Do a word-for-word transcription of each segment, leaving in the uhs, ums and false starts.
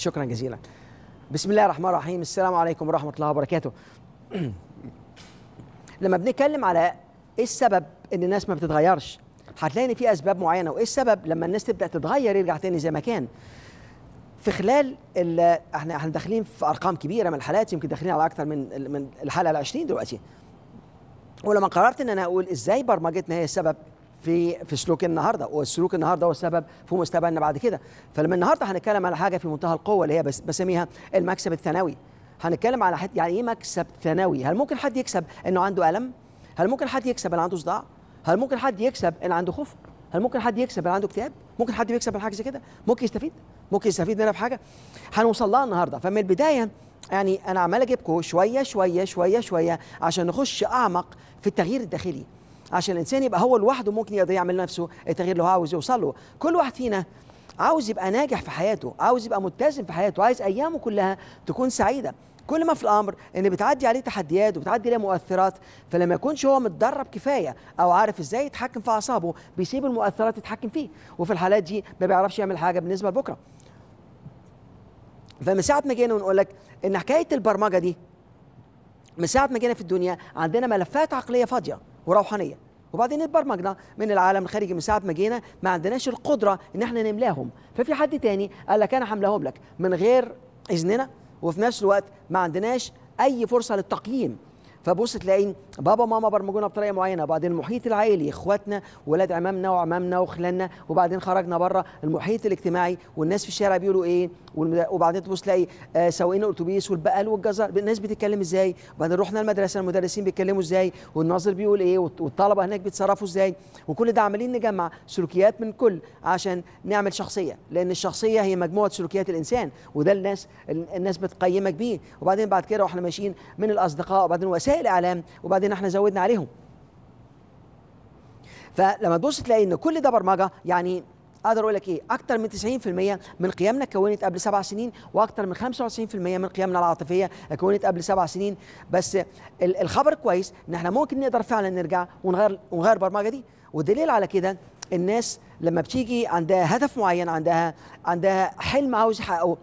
شكرا جزيلا. بسم الله الرحمن الرحيم. السلام عليكم ورحمة الله وبركاته. لما بنتكلم على ايه السبب ان الناس ما بتتغيرش، هتلاقي ان في اسباب معينه. وايه السبب لما الناس تبدا تتغير يرجع تاني زي ما كان؟ في خلال احنا احنا داخلين في ارقام كبيره من الحالات، يمكن داخلين على اكثر من من الحلقه العشرين دلوقتي. ولما قررت ان انا اقول ازاي برمجتنا هي السبب في في سلوك النهارده، والسلوك النهارده هو السبب في مستقبلنا بعد كده. فلما النهارده هنتكلم على حاجه في منتهى القوه اللي هي بس بسميها المكسب الثانوي. هنتكلم على حد يعني ايه مكسب ثانوي. هل ممكن حد يكسب انه عنده الم؟ هل ممكن حد يكسب ان عنده صداع؟ هل ممكن حد يكسب ان عنده خوف؟ هل ممكن حد يكسب ان عنده اكتئاب؟ ممكن حد يكسب من حاجه زي كده؟ ممكن يستفيد؟ ممكن يستفيد منها في حاجه؟ هنوصل لها النهارده. فمن البدايه يعني انا عمال اجيبكم شويه شويه شويه شويه عشان نخش اعمق في التغيير الداخلي، عشان الانسان يبقى هو لوحده ممكن يقدر يعمل نفسه التغيير اللي هو عاوز يوصل له. كل واحد فينا عاوز يبقى ناجح في حياته، عاوز يبقى متزن في حياته، عايز ايامه كلها تكون سعيده. كل ما في الامر ان بتعدي عليه تحديات وبتعدي عليه مؤثرات، فلما يكونش هو متدرب كفايه او عارف ازاي يتحكم في اعصابه بيسيب المؤثرات تتحكم فيه، وفي الحالات دي ما بيعرفش يعمل حاجه بالنسبه لبكره. فمن ساعه ما جينا ونقول لك ان حكايه البرمجه دي، من ساعه ما جينا في الدنيا عندنا ملفات عقليه فاضيه وروحانيه، وبعدين اتبرمجنا من العالم الخارجي. من ساعه ما جينا ما عندناش القدره ان احنا نملاهم، ففي حد تاني قال لك انا هملاهم لك من غير اذننا، وفي نفس الوقت ما عندناش اي فرصه للتقييم. فبص تلاقي بابا وماما برمجونا بطريقه معينه، وبعدين المحيط العائلي اخواتنا ولاد عمامنا وعمامنا وخلاننا، وبعدين خرجنا بره المحيط الاجتماعي والناس في الشارع بيقولوا ايه، وبعدين تبص تلاقي آه سواقين الاتوبيس والبقال والجزار الناس بتتكلم ازاي، وبعدين رحنا المدرسه المدرسين بيتكلموا ازاي، والناظر بيقول ايه، والطلبه هناك بيتصرفوا ازاي. وكل ده عمالين نجمع سلوكيات من كل عشان نعمل شخصيه، لان الشخصيه هي مجموعه سلوكيات الانسان، وده الناس الناس بتقيمك بيه. وبعدين بعد كده واحنا ماشيين من الاصدقاء، وبعدين وسائل الاعلام، وبعدين احنا زودنا عليهم. فلما تبص تلاقي ان كل ده برمجه، يعني اقدر اقول لك ايه، اكتر من تسعين في المية من قيمنا اتكونت قبل سبع سنين، واكتر من خمسة وتسعين في المية من قيمنا العاطفيه اتكونت قبل سبع سنين. بس الخبر كويس ان احنا ممكن نقدر فعلا نرجع ونغير ونغير البرمجه دي. والدليل على كده الناس لما بتيجي عندها هدف معين، عندها عندها حلم عاوز يحققه،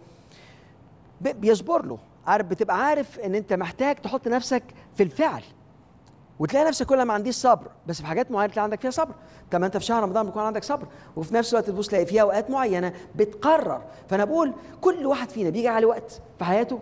بيصبر له. عارف، بتبقى عارف ان انت محتاج تحط نفسك في الفعل، وتلاقي نفسك كل ما عنديش صبر، بس في حاجات معينه تلاقي عندك فيها صبر. كمان انت في شهر رمضان بيكون عندك صبر، وفي نفس الوقت تبص تلاقي فيها اوقات معينه بتقرر. فانا بقول كل واحد فينا بيجي على وقت في حياته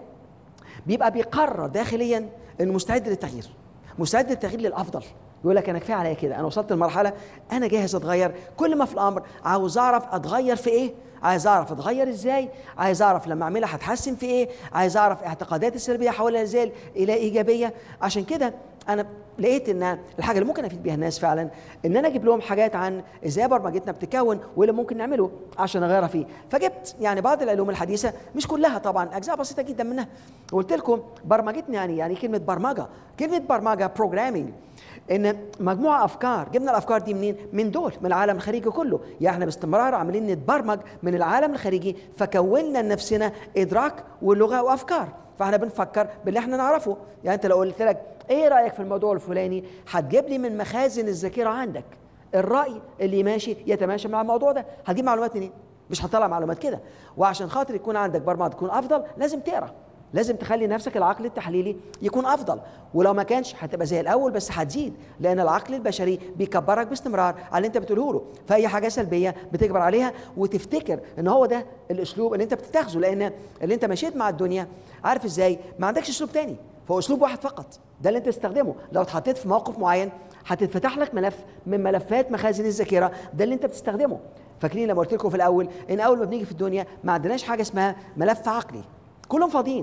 بيبقى بيقرر داخليا انه مستعد للتغيير، مستعد للتغيير للافضل. يقول لك انا كفايه عليا كده، انا وصلت لمرحله انا جاهز اتغير. كل ما في الامر عاوز اعرف اتغير في ايه، عايز اعرف اتغير ازاي، عايز اعرف لما اعملها هتحسن في ايه، عايز اعرف اعتقاداتي السلبيه احولها ازاي الى ايجابيه. عشان كده انا لقيت ان الحاجه اللي ممكن افيد بيها الناس فعلا ان انا اجيب لهم حاجات عن ازاي برمجتنا بتتكون وايه اللي ممكن نعمله عشان نغيرها فيه. فجبت يعني بعض العلوم الحديثه، مش كلها طبعا، اجزاء بسيطه جدا منها، وقلت لكم برمجتنا يعني يعني كلمه برمجه، كلمه برمجه بروجرامينج، ان مجموعه افكار. جبنا الافكار دي منين؟ من دول، من العالم الخارجي كله. يعني احنا باستمرار عاملين نتبرمج من العالم الخارجي، فكوننا لنفسنا ادراك ولغه وافكار. فاحنا بنفكر باللي احنا نعرفه. يعني انت لو قلت لك ايه رايك في الموضوع الفلاني، هتجيب لي من مخازن الذاكره عندك الراي اللي ماشي يتماشى مع الموضوع ده. هتجيب معلومات منين؟ مش هتطلع معلومات كده. وعشان خاطر يكون عندك برمجه تكون افضل لازم تقرا، لازم تخلي نفسك العقل التحليلي يكون افضل. ولو ما كانش هتبقى زي الاول، بس هتزيد، لان العقل البشري بيكبرك باستمرار على اللي انت بتقوله له. فاي حاجه سلبيه بتكبر عليها، وتفتكر ان هو ده الاسلوب اللي انت بتتخذه، لان اللي انت مشيت مع الدنيا عارف ازاي ما عندكش اسلوب تاني، فهو اسلوب واحد فقط ده اللي انت تستخدمه. لو اتحطيت في موقف معين هتتفتح لك ملف من ملفات مخازن الذاكره، ده اللي انت بتستخدمه. فاكرين لما قلت لكم في الاول ان اول ما بنيجي في الدنيا ما عندناش حاجه اسمها ملف عقلي، كلهم فاضيين.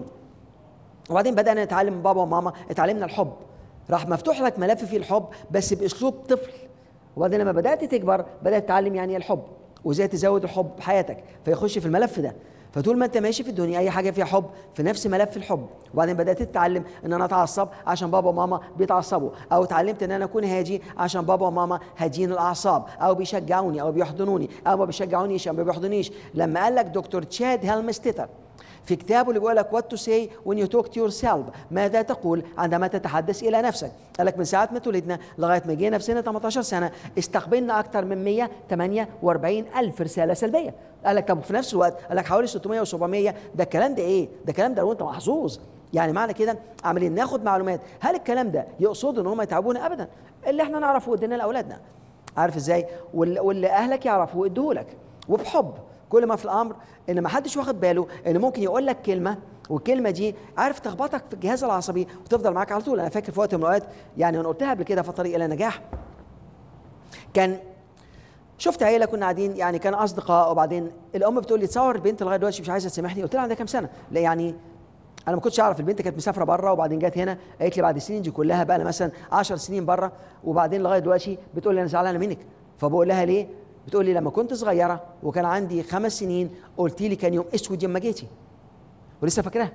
وبعدين بدأنا نتعلم من بابا وماما، اتعلمنا الحب، راح مفتوح لك ملف فيه الحب بس باسلوب طفل. وبعدين لما بدأت تكبر بدأت تتعلم يعني ايه الحب وازاي تزود الحب في حياتك، فيخش في الملف ده. فطول ما انت ماشي في الدنيا اي حاجه فيها حب في نفس ملف الحب. وبعدين بدات تتعلم ان انا اتعصب عشان بابا وماما بيتعصبوا، او اتعلمت ان انا اكون هادي عشان بابا وماما هادين الاعصاب، او بيشجعوني او بيحضنوني، او ما بيشجعونيش او ما بيحضنيش. لما قال لك دكتور تشاد هيلمستيتر في كتابه اللي بيقول لك what to say when you talk to yourself، ماذا تقول عندما تتحدث الى نفسك. قال لك من ساعه ما اتولدنا لغايه ما جينا في سنه ثمانية عشر سنه استقبلنا اكثر من مئة وثمانية وأربعين الف رساله سلبيه. قال لك طب في نفس الوقت قال لك حوالي ستمئة وسبعمئة. ده الكلام ده ايه؟ ده الكلام ده لو انت محظوظ. يعني معنى كده عاملين ناخد معلومات. هل الكلام ده يقصد ان هم يتعبونا؟ ابدا. اللي احنا نعرفه ادينا لاولادنا، عارف ازاي؟ واللي اهلك يعرفوه ادوه وبحب. كل ما في الامر ان ما حدش واخد باله ان ممكن يقول لك كلمه والكلمه دي عارف تخبطك في الجهاز العصبي وتفضل معاك على طول. انا فاكر في وقت من الاوقات يعني انا قلتها قبل كده في طريق الى النجاح، كان شفت عيله كنا قاعدين يعني كان اصدقاء، وبعدين الام بتقول لي تصور البنت لغايه دلوقتي مش عايزه تسامحني. قلت لها عندها كام سنه؟ لا يعني انا ما كنتش اعرف. البنت كانت مسافره بره وبعدين جت هنا، قالت لي بعد السنين دي كلها بقى لها مثلا عشر سنين بره، وبعدين لغايه دلوقتي بتقول لي انا زعلانه منك. فبقول لها ليه؟ بتقول لي لما كنت صغيره وكان عندي خمس سنين قلت لي كان يوم اسود لما جيتي، ولسه فاكراها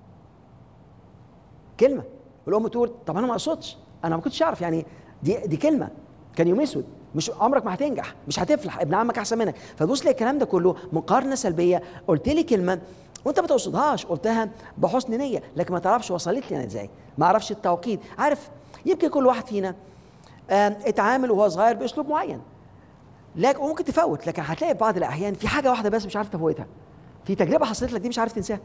كلمه. والام تقول طب انا ما اقصدش، انا ما كنتش اعرف يعني دي دي كلمه كان يوم اسود، مش عمرك ما هتنجح، مش هتفلح، ابن عمك احسن منك. فتبص لي الكلام ده كله مقارنه سلبيه. قلت لي كلمه وانت ما تقصدهاش، قلتها بحسن نيه لكن ما تعرفش وصلت لي انا ازاي، ما اعرفش التوقيت. عارف يمكن كل واحد فينا اتعامل وهو صغير باسلوب معين، لكن ممكن تفوت، لكن هتلاقي في بعض الاحيان في حاجه واحده بس مش عارف تفوتها، في تجربه حصلت لك دي مش عارف تنساها.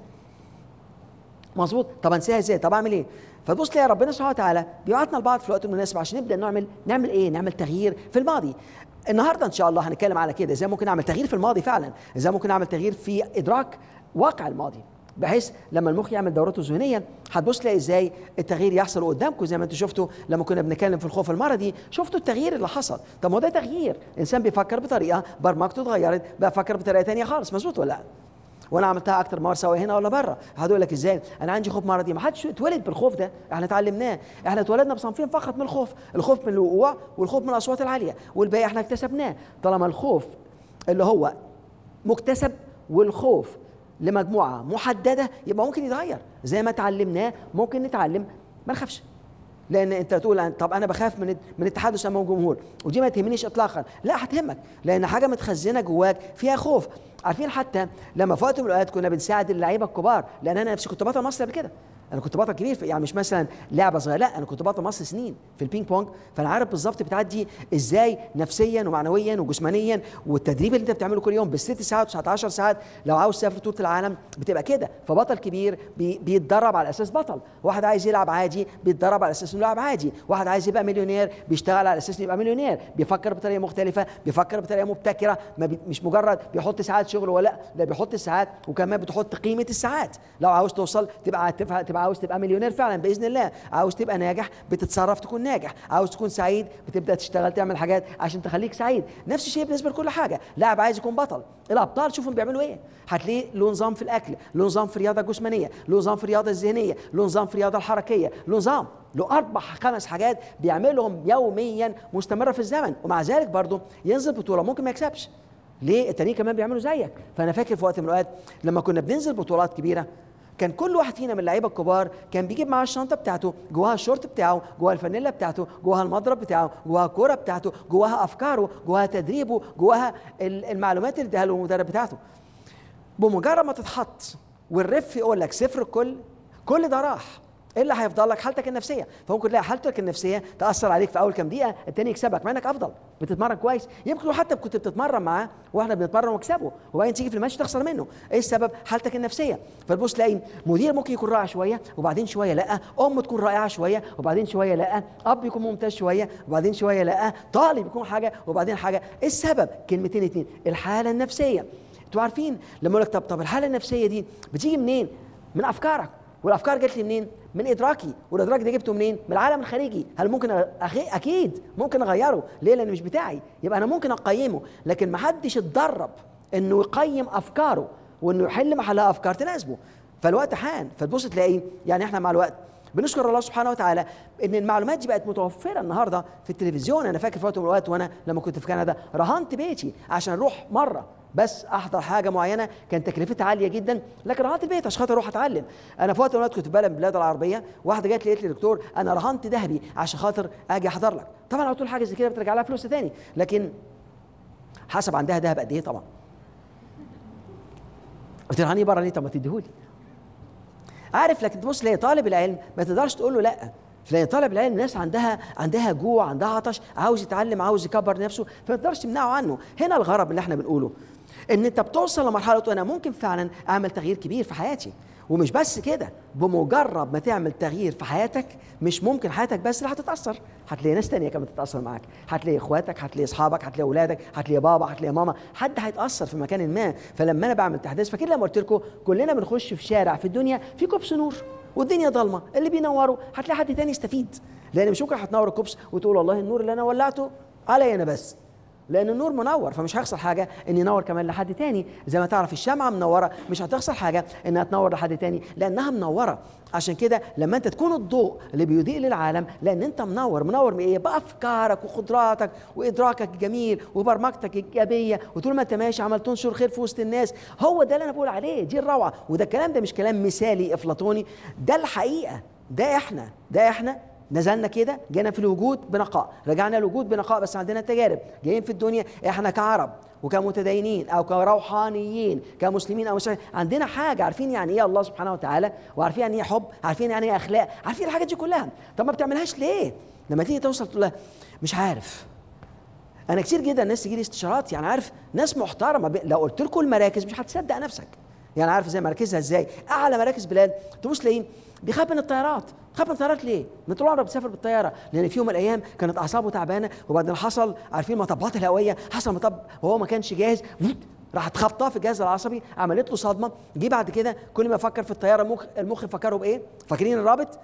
مظبوط. طب انساها ازاي؟ طب اعمل ايه؟ فتبص تلاقي ربنا سبحانه وتعالى بيبعتنا لبعض في الوقت المناسب عشان نبدا نعمل نعمل ايه؟ نعمل تغيير في الماضي. النهارده ان شاء الله هنتكلم على كده، ازاي ممكن نعمل تغيير في الماضي فعلا، ازاي ممكن نعمل تغيير في ادراك واقع الماضي، بحيث لما المخ يعمل دورته الذهنيه هتبص تلاقي ازاي التغيير يحصل قدامكم. زي ما انتم شفتوا لما كنا بنتكلم في الخوف المرضي، شفتوا التغيير اللي حصل. طب ما ده تغيير، انسان بيفكر بطريقه برمجته اتغيرت بقى فكر بطريقه ثانيه خالص. مظبوط ولا لا؟ وانا عملتها اكتر مره سواء هنا ولا بره. هقول لك ازاي انا عندي خوف مرضي. ما حدش اتولد بالخوف ده، احنا اتعلمناه، احنا اتولدنا بصنفين فقط من الخوف، الخوف من الوقوع والخوف من الاصوات العاليه، والباقي احنا اكتسبناه. طالما الخوف اللي هو مكتسب والخوف لمجموعه محدده يبقى ممكن يتغير. زي ما اتعلمناه ممكن نتعلم ما نخافش. لان انت تقول طب انا بخاف من من التحدث امام الجمهور، ودي ما تهمنيش اطلاقا. لا هتهمك، لان حاجه متخزنه جواك فيها خوف. عارفين حتى لما في وقت من الاوقات كنا بنساعد اللعيبه الكبار، لان انا نفسي كنت بطل مصر قبل كده، انا كنت بطل كبير يعني مش مثلا لعبه صغيره، لا انا كنت بطل مصر سنين في البينج بونج، فانا عارف بالظبط بتعدي ازاي نفسيا ومعنويا وجسمانيا. والتدريب اللي انت بتعمله كل يوم بالست ساعات وتسعة عشر ساعات لو عاوز تسافر طول العالم بتبقى كده. فبطل كبير بي بيتدرب على اساس بطل، واحد عايز يلعب عادي بيتدرب على اساس انه يلعب عادي، واحد عايز يبقى مليونير بيشتغل على اساس انه يبقى مليونير، بيفكر بطريقه مختلفه، بيفكر بطريقه مبتكره، ما بي مش مجرد بيحط ساعات شغل ولا لا، بيحط الساعات وكمان بتحط قيمه الساعات. لو عاوز توصل تبقى تبقى عاوز تبقى مليونير فعلا باذن الله، عاوز تبقى ناجح بتتصرف تكون ناجح، عاوز تكون سعيد بتبدا تشتغل تعمل حاجات عشان تخليك سعيد. نفس الشيء بالنسبه لكل حاجه. لاعب عايز يكون بطل، الابطال شوفهم بيعملوا ايه، هتلاقيه له نظام في الاكل، له نظام في الرياضه الجسمانيه، له نظام في الرياضه الذهنيه، له نظام في الرياضه الحركيه، له نظام، له اربع خمس حاجات بيعملهم يوميا مستمره في الزمن، ومع ذلك برضه ينزل بطوله ممكن ما يكسبش. ليه؟ التانيين كمان بيعملوا زيك. فانا فاكر في وقت من الاوقات لما كنا بننزل بطولات كبيره كان كل واحد فينا من اللعيبه الكبار كان بيجيب معاه الشنطه بتاعته، جواها الشورت بتاعه، جواها الفانيلا بتاعته، جواها المضرب بتاعه، جواها الكوره بتاعته، جواها افكاره، جواها تدريبه، جواها المعلومات اللي اداها له المدرب بتاعته. بمجرد ما تتحط والرف يقول لك صفر الكل، كل ده راح. ايه اللي هيفضل لك؟ حالتك النفسيه. فممكن تلاقي حالتك النفسيه تاثر عليك في اول كام دقيقه، التاني يكسبك مع انك افضل بتتمرن كويس. يمكن حتى كنت بتتمرن معاه واحنا بنتمرن واكسبه، وبعدين تيجي في الماتش تخسر منه. ايه السبب؟ حالتك النفسيه. فتبص تلاقي مدير ممكن يكون رائع شويه وبعدين شويه لا، ام تكون رائعه شويه وبعدين شويه لا، اب يكون ممتاز شويه وبعدين شويه لا، طالب يكون حاجه وبعدين حاجه. ايه السبب؟ كلمتين اتنين، الحاله النفسيه. انتوا عارفين لما اقول لك طب طب الحاله النفسيه دي بتيجي منين؟ من افكارك. والافكار جت لي منين؟ من ادراكي. والادراك ده جبته منين؟ من العالم الخارجي. هل ممكن أخي... اكيد ممكن اغيره. ليه؟ لانه مش بتاعي، يبقى انا ممكن اقيمه، لكن ما حدش اتدرب انه يقيم افكاره وانه يحل محلها افكار تناسبه. فالوقت حان. فتبص تلاقي يعني احنا مع الوقت بنشكر الله سبحانه وتعالى ان المعلومات دي بقت متوفره النهارده في التلفزيون. انا فاكر في وقت من الاوقات وانا لما كنت في كندا رهنت بيتي عشان اروح مره بس احضر حاجه معينه كان تكلفتها عاليه جدا، لكن رهنت البيت عشان خاطر اروح اتعلم. انا في وقت من الاوقات كنت في بلد من البلاد العربيه، واحده جت لي قالت لي دكتور انا رهنت ذهبي عشان خاطر اجي احضر لك. طبعا على طول حاجه زي كده بترجع لها فلوسها تاني، لكن حسب عندها ذهب قد ايه طبعا. قلت لها هني بره ليه؟ طب ما تديهولي. عارف، لكن تبص تلاقي طالب العلم ما تقدرش تقول له لا. تلاقي طالب العلم الناس عندها عندها جوع، عندها عطش، عاوز يتعلم، عاوز يكبر نفسه، فما تقدرش تمنعه عنه. هنا الغرض اللي احنا بنقوله ان انت بتوصل لمرحله انا ممكن فعلا اعمل تغيير كبير في حياتي. ومش بس كده، بمجرد ما تعمل تغيير في حياتك مش ممكن حياتك بس اللي هتتاثر، هتلاقي ناس تانية كمان تتاثر معاك، هتلاقي اخواتك، هتلاقي اصحابك، هتلاقي اولادك، هتلاقي بابا، هتلاقي ماما، حد هيتاثر في مكان ما. فلما انا بعمل تحديث، فاكر لما قلت لكم كلنا بنخش في شارع في الدنيا في كوبس نور والدنيا ضلمه، اللي بينوروا هتلاقي حد تاني يستفيد، لان مش ممكن هتنور الكوبس وتقول والله النور اللي انا ولعته علي انا بس، لان النور منور، فمش هيخسر حاجه ان ينور كمان لحد تاني. زي ما تعرف الشمعه منوره مش هتخسر حاجه انها تنور لحد تاني لانها منوره. عشان كده لما انت تكون الضوء اللي بيضيء للعالم، لان انت منور، منور بايه؟ بافكارك وقدراتك وادراكك الجميل وبرمجتك الايجابيه، وطول ما انت ماشي عمال تنشر خير في وسط الناس. هو ده اللي انا بقول عليه، دي الروعه. وده الكلام ده مش كلام مثالي افلاطوني، ده الحقيقه، ده احنا ده احنا نزلنا كده، جينا في الوجود بنقاء، رجعنا الوجود بنقاء، بس عندنا تجارب. جايين في الدنيا احنا كعرب وكمتدينين او كروحانيين كمسلمين او مسلمين، عندنا حاجه، عارفين يعني ايه الله سبحانه وتعالى، وعارفين يعني ايه حب، عارفين يعني ايه اخلاق، عارفين الحاجات دي كلها. طب ما بتعملهاش ليه؟ لما تيجي توصل تقول لها مش عارف. انا كتير جدا الناس تجي لي استشارات، يعني عارف ناس محترمه، لو قلت لكم المراكز مش هتصدق نفسك. يعني عارف زي مراكزها ازاي؟ اعلى مراكز بلاد تبص تلاقيه بيخاف من الطيارات. خاف من الطيارات ليه؟ من طول عمرك بتسافر بالطياره، لان في يوم من الايام كانت اعصابه تعبانه، وبعدين حصل عارفين مطبات الهويه، حصل مطب وهو ما كانش جاهز، راحت خبطاه في الجهاز العصبي، عملت له صدمه. جه بعد كده كل ما يفكر في الطياره المخ المخ فكره بايه؟ فاكرين الرابط؟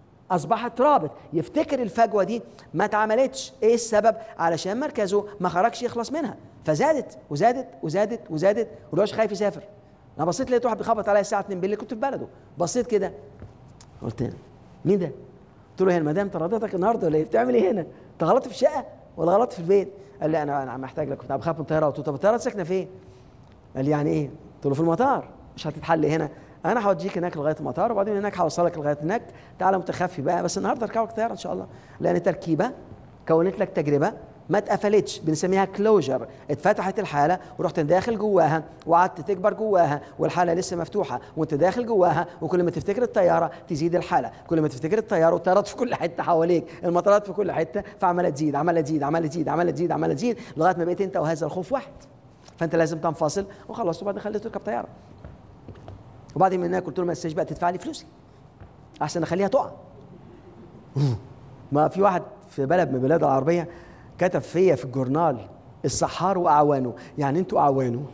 اصبحت رابط، يفتكر الفجوه دي ما اتعملتش. ايه السبب؟ علشان مركزه ما خرجش يخلص منها، فزادت وزادت وزادت وزادت، ودلوقتي خايف يسافر. انا بصيت لقيت واحد بيخبط عليا الساعه اتنين بالليل، كنت في بلده، بصيت كده قلت مين ده؟ قلت له هي المدام طردتك النهارده ولا ايه؟ بتعمل ايه هنا؟ انت غلطت في الشقه ولا غلطت في البيت؟ قال لي انا انا محتاج لك، كنت بخاف من الطياره. قلت له طب الطياره ساكنه فين؟ قال لي يعني ايه؟ قلت له في المطار، مش هتتحل هنا، انا هوديك هناك لغايه المطار، وبعدين هناك هوصلك لغايه هناك، تعالى متخفي بقى، بس النهارده اركبك طياره ان شاء الله، لان تركيبه كونت لك تجربه ما اتقفلتش، بنسميها كلوجر. اتفتحت الحاله ورحت داخل جواها وقعدت تكبر جواها، والحاله لسه مفتوحه وانت داخل جواها، وكل ما تفتكر الطياره تزيد الحاله، كل ما تفتكر الطياره، والطيارات في كل حته حواليك، المطارات في كل حته، فعماله تزيد عماله تزيد عماله تزيد عماله تزيد عماله تزيد لغايه ما بقيت انت وهذا الخوف واحد. فانت لازم تنفصل وخلصت، وبعدين خليته تركب طياره. وبعدين من هناك قلت له ما تنساش بقى تدفع لي فلوسي عشان اخليها تقع. ما في واحد في بلد من البلاد العربيه كتب فيا في الجورنال السحار واعوانه، يعني انتوا اعوانه.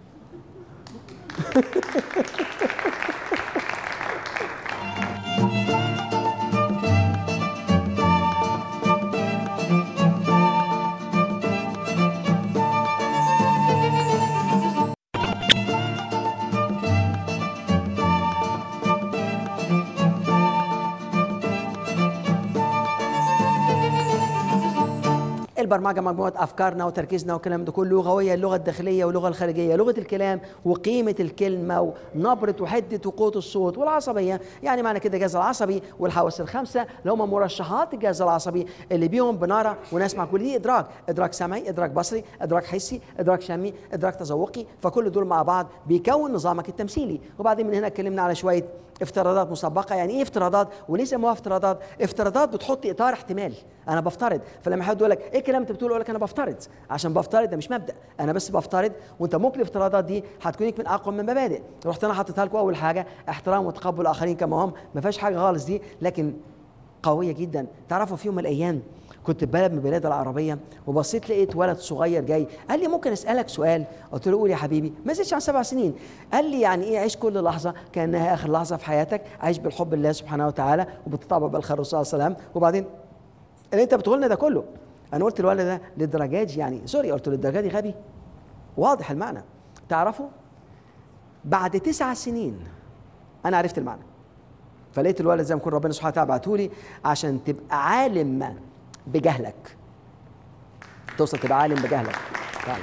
البرمجه مجموعه افكارنا وتركيزنا والكلام ده كله، لغويه، اللغه الداخليه واللغه الخارجيه، لغه الكلام وقيمه الكلمه ونبره وحده وقوه الصوت، والعصبيه. يعني معنى كده الجهاز العصبي والحواس الخمسه اللي هم مرشحات الجهاز العصبي اللي بيهم بنرى ونسمع. كل دي ادراك، ادراك سمعي، ادراك بصري، ادراك حسي، ادراك شمي، ادراك تذوقي، فكل دول مع بعض بيكون نظامك التمثيلي. وبعدين من هنا اتكلمنا على شويه افتراضات مسبقه. يعني ايه افتراضات؟ وليه سموها افتراضات؟ افتراضات بتحط اطار احتمال، انا بفترض. فلما حد يقول لك ايه الكلام انت بتقوله، اقول لك انا بفترض، عشان بفترض ده مش مبدا، انا بس بفترض، وانت ممكن الافتراضات دي هتكون من اقوى من مبادئ. رحت انا حطيتها لكم اول حاجه احترام وتقبل الاخرين كما هم، ما فيهاش حاجه خالص دي، لكن قويه جدا. تعرفوا في يوم من الايام كنت في بلد من البلاد العربيه، وبصيت لقيت ولد صغير جاي قال لي ممكن اسالك سؤال؟ قلت له قول يا حبيبي. ما زدتش عن سبع سنين. قال لي يعني ايه عيش كل لحظه كانها اخر لحظه في حياتك، عيش بالحب لله سبحانه وتعالى وبتطبع بالخير والصلاه صلى الله عليه وسلم. وبعدين اللي انت بتقول لنا ده كله، انا قلت الولد ده للدرجه دي يعني سوري، قلت له للدرجه دي غبي؟ واضح المعنى. تعرفوا بعد تسع سنين انا عرفت المعنى. فلقيت الولد زي ما يكون ربنا سبحانه وتعالى بعته لي عشان تبقى عالم بجهلك، توصل تبقى عالم بجهلك فعلا.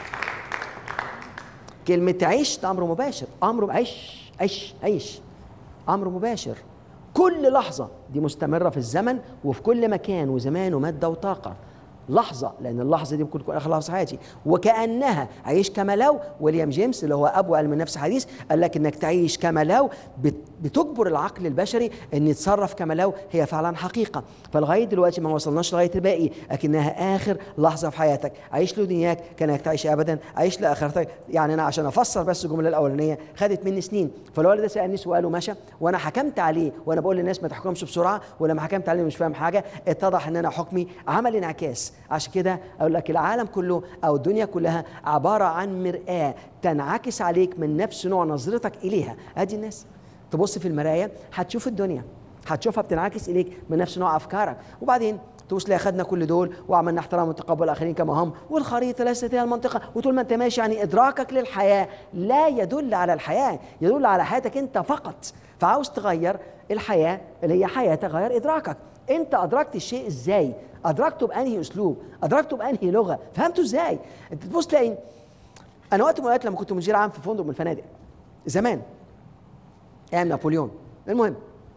كلمة عيش ده أمر مباشر، أمر عيش عيش عيش أمر مباشر. كل لحظة دي مستمرة في الزمن وفي كل مكان وزمان ومادة وطاقة. لحظه، لان اللحظه دي ممكن تكون اخر لحظه في حياتي، وكانها عيش كما لو. ويليام جيمس اللي هو ابو علم النفس الحديث قال لك انك تعيش كما لو بتجبر العقل البشري ان يتصرف كما لو هي فعلا حقيقه. فلغايه دلوقتي ما وصلناش لغايه الباقي، لكنها اخر لحظه في حياتك. عيش لدنياك كانك تعيش ابدا، عيش لاخرتك. يعني انا عشان افسر بس الجمله الاولانيه خدت مني سنين. فالولد ده سالني سؤال ومشى، وانا حكمت عليه، وانا بقول للناس ما تحكمش بسرعه، ولما حكمت عليه مش فاهم حاجه اتضح ان انا حكمي عمل انعكاس. عشان كده اقول لك العالم كله او الدنيا كلها عباره عن مرآة تنعكس عليك من نفس نوع نظرتك اليها. ادي الناس تبص في المرايه هتشوف الدنيا، هتشوفها بتنعكس اليك من نفس نوع افكارك. وبعدين تقول لي اخذنا كل دول وعملنا احترام وتقبل الاخرين كما هم، والخريطه ليست هي المنطقه، وطول ما انت ماشي يعني ادراكك للحياه لا يدل على الحياه، يدل على حياتك انت فقط. فعاوز تغير الحياه اللي هي حياتك، غير ادراكك. انت ادركت الشيء ازاي؟ ادركته بانهي اسلوب؟ ادركته بانهي لغه؟ فهمته ازاي؟ انت تبص تلاقي انا وقت من الاوقات لما كنت مدير عام في فندق من الفنادق زمان ايام نابليون، المهم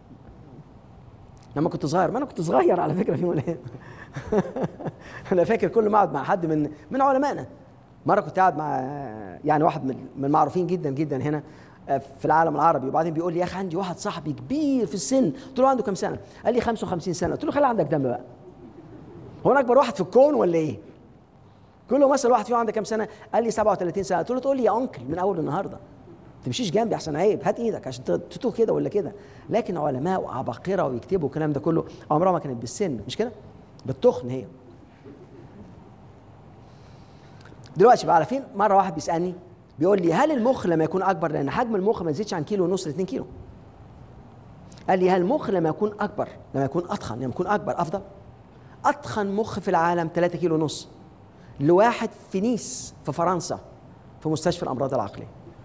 لما كنت صغير، ما انا كنت صغير على فكره في يوم من الايام انا فاكر كل ما اقعد مع حد من من علمائنا، مره كنت قاعد مع يعني واحد من من المعروفين جدا جدا هنا في العالم العربي، وبعدين بيقول لي يا اخي عندي واحد صاحبي كبير في السن. قلت له عنده كام سنه؟ قال لي خمسة وخمسين سنه. قلت له خلي عندك دم بقى، هو انا اكبر واحد في الكون ولا ايه؟ كل ما اسال واحد فيهم عندك كام سنه؟ قال لي سبعة وثلاثين سنه. قلت له تقول لي يا انكل من اول النهارده، ما تمشيش جنبي احسن عيب، هات ايدك عشان تتوه كده ولا كده. لكن علماء وعباقره ويكتبوا الكلام ده كله عمرها ما كانت بالسن، مش كده؟ بالتخن هي. دلوقتي بقى عارفين مره واحد بيسالني بيقول لي هل المخ لما يكون اكبر، لان حجم المخ ما يزيدش عن كيلو ونص ل اتنين كيلو، قال لي هل المخ لما يكون اكبر، لما يكون اتخن، لما يكون اكبر افضل؟ اتخن مخ في العالم ثلاثة كيلو ونص لواحد في نيس في فرنسا في مستشفى الامراض العقليه،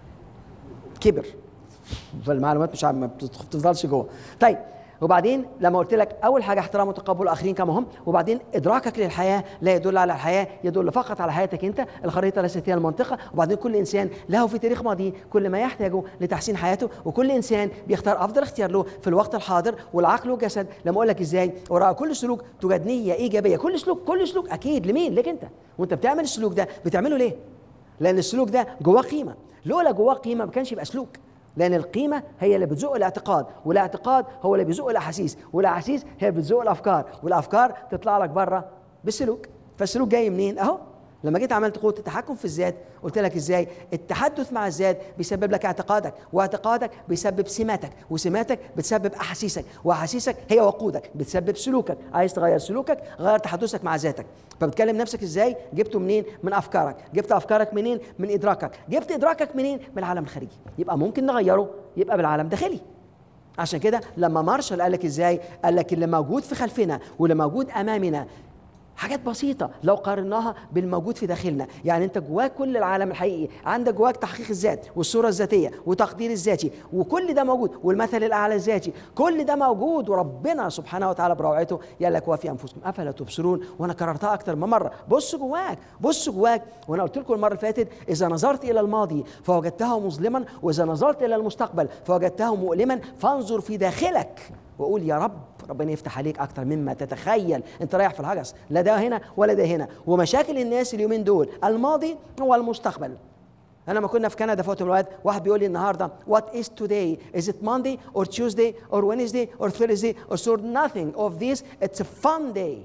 كبر. فالمعلومات مش ما بتفضلش جوه. طيب وبعدين لما قلت لك اول حاجه احترام وتقبل الاخرين كما هم، وبعدين ادراكك للحياه لا يدل على الحياه، يدل فقط على حياتك انت، الخريطه ليست هي المنطقه. وبعدين كل انسان له في تاريخ ماضيه كل ما يحتاجه لتحسين حياته، وكل انسان بيختار افضل اختيار له في الوقت الحاضر. والعقل والجسد لما اقول لك ازاي وراء كل سلوك توجد نيه ايجابيه. كل سلوك كل سلوك اكيد لمين؟ لك انت. وانت بتعمل السلوك ده بتعمله ليه؟ لان السلوك ده جواه قيمه، لولا جواه قيمه ما كانش يبقى سلوك. لأن القيمة هي اللي بتزق الاعتقاد، والاعتقاد هو اللي بيزق الأحاسيس، والأحاسيس هي بتزق الأفكار، والأفكار تطلع لك بره بالسلوك. فالسلوك جاي منين؟ أهو لما جيت عملت قوة التحكم في الذات قلت لك ازاي التحدث مع الذات بيسبب لك اعتقادك، واعتقادك بيسبب سماتك، وسماتك بتسبب احاسيسك، واحاسيسك هي وقودك بتسبب سلوكك. عايز تغير سلوكك غير تحدثك مع ذاتك. فبتكلم نفسك ازاي؟ جبته منين؟ من افكارك. جبت افكارك منين؟ من ادراكك. جبت ادراكك منين؟ من العالم الخارجي. يبقى ممكن نغيره يبقى بالعالم الداخلي. عشان كده لما مارشال قال لك ازاي؟ قال لك اللي موجود في خلفنا واللي موجود امامنا حاجات بسيطة لو قارناها بالموجود في داخلنا. يعني انت جواك كل العالم الحقيقي، عندك جواك تحقيق الذات والصورة الذاتية وتقدير الذاتي، وكل ده موجود، والمثل الأعلى الذاتي، كل ده موجود. وربنا سبحانه وتعالى بروعته قال لك وفي أنفسكم أفلا تبصرون. وأنا كررتها أكتر من مرة، بص جواك بص جواك. وأنا قلت لكم المرة اللي فاتت إذا نظرت إلى الماضي فوجدته مظلما، وإذا نظرت إلى المستقبل فوجدته مؤلما، فانظر في داخلك وقول يا رب ربنا يفتح عليك اكتر مما تتخيل. انت رايح في الهجس، لا ده هنا ولا ده هنا. ومشاكل الناس اليومين دول الماضي والمستقبل. انا لما كنا في كندا فوت الوقت واحد بيقول لي النهارده what is today? Is it Monday or Tuesday or Wednesday or Thursday or so nothing of this, it's a fun day.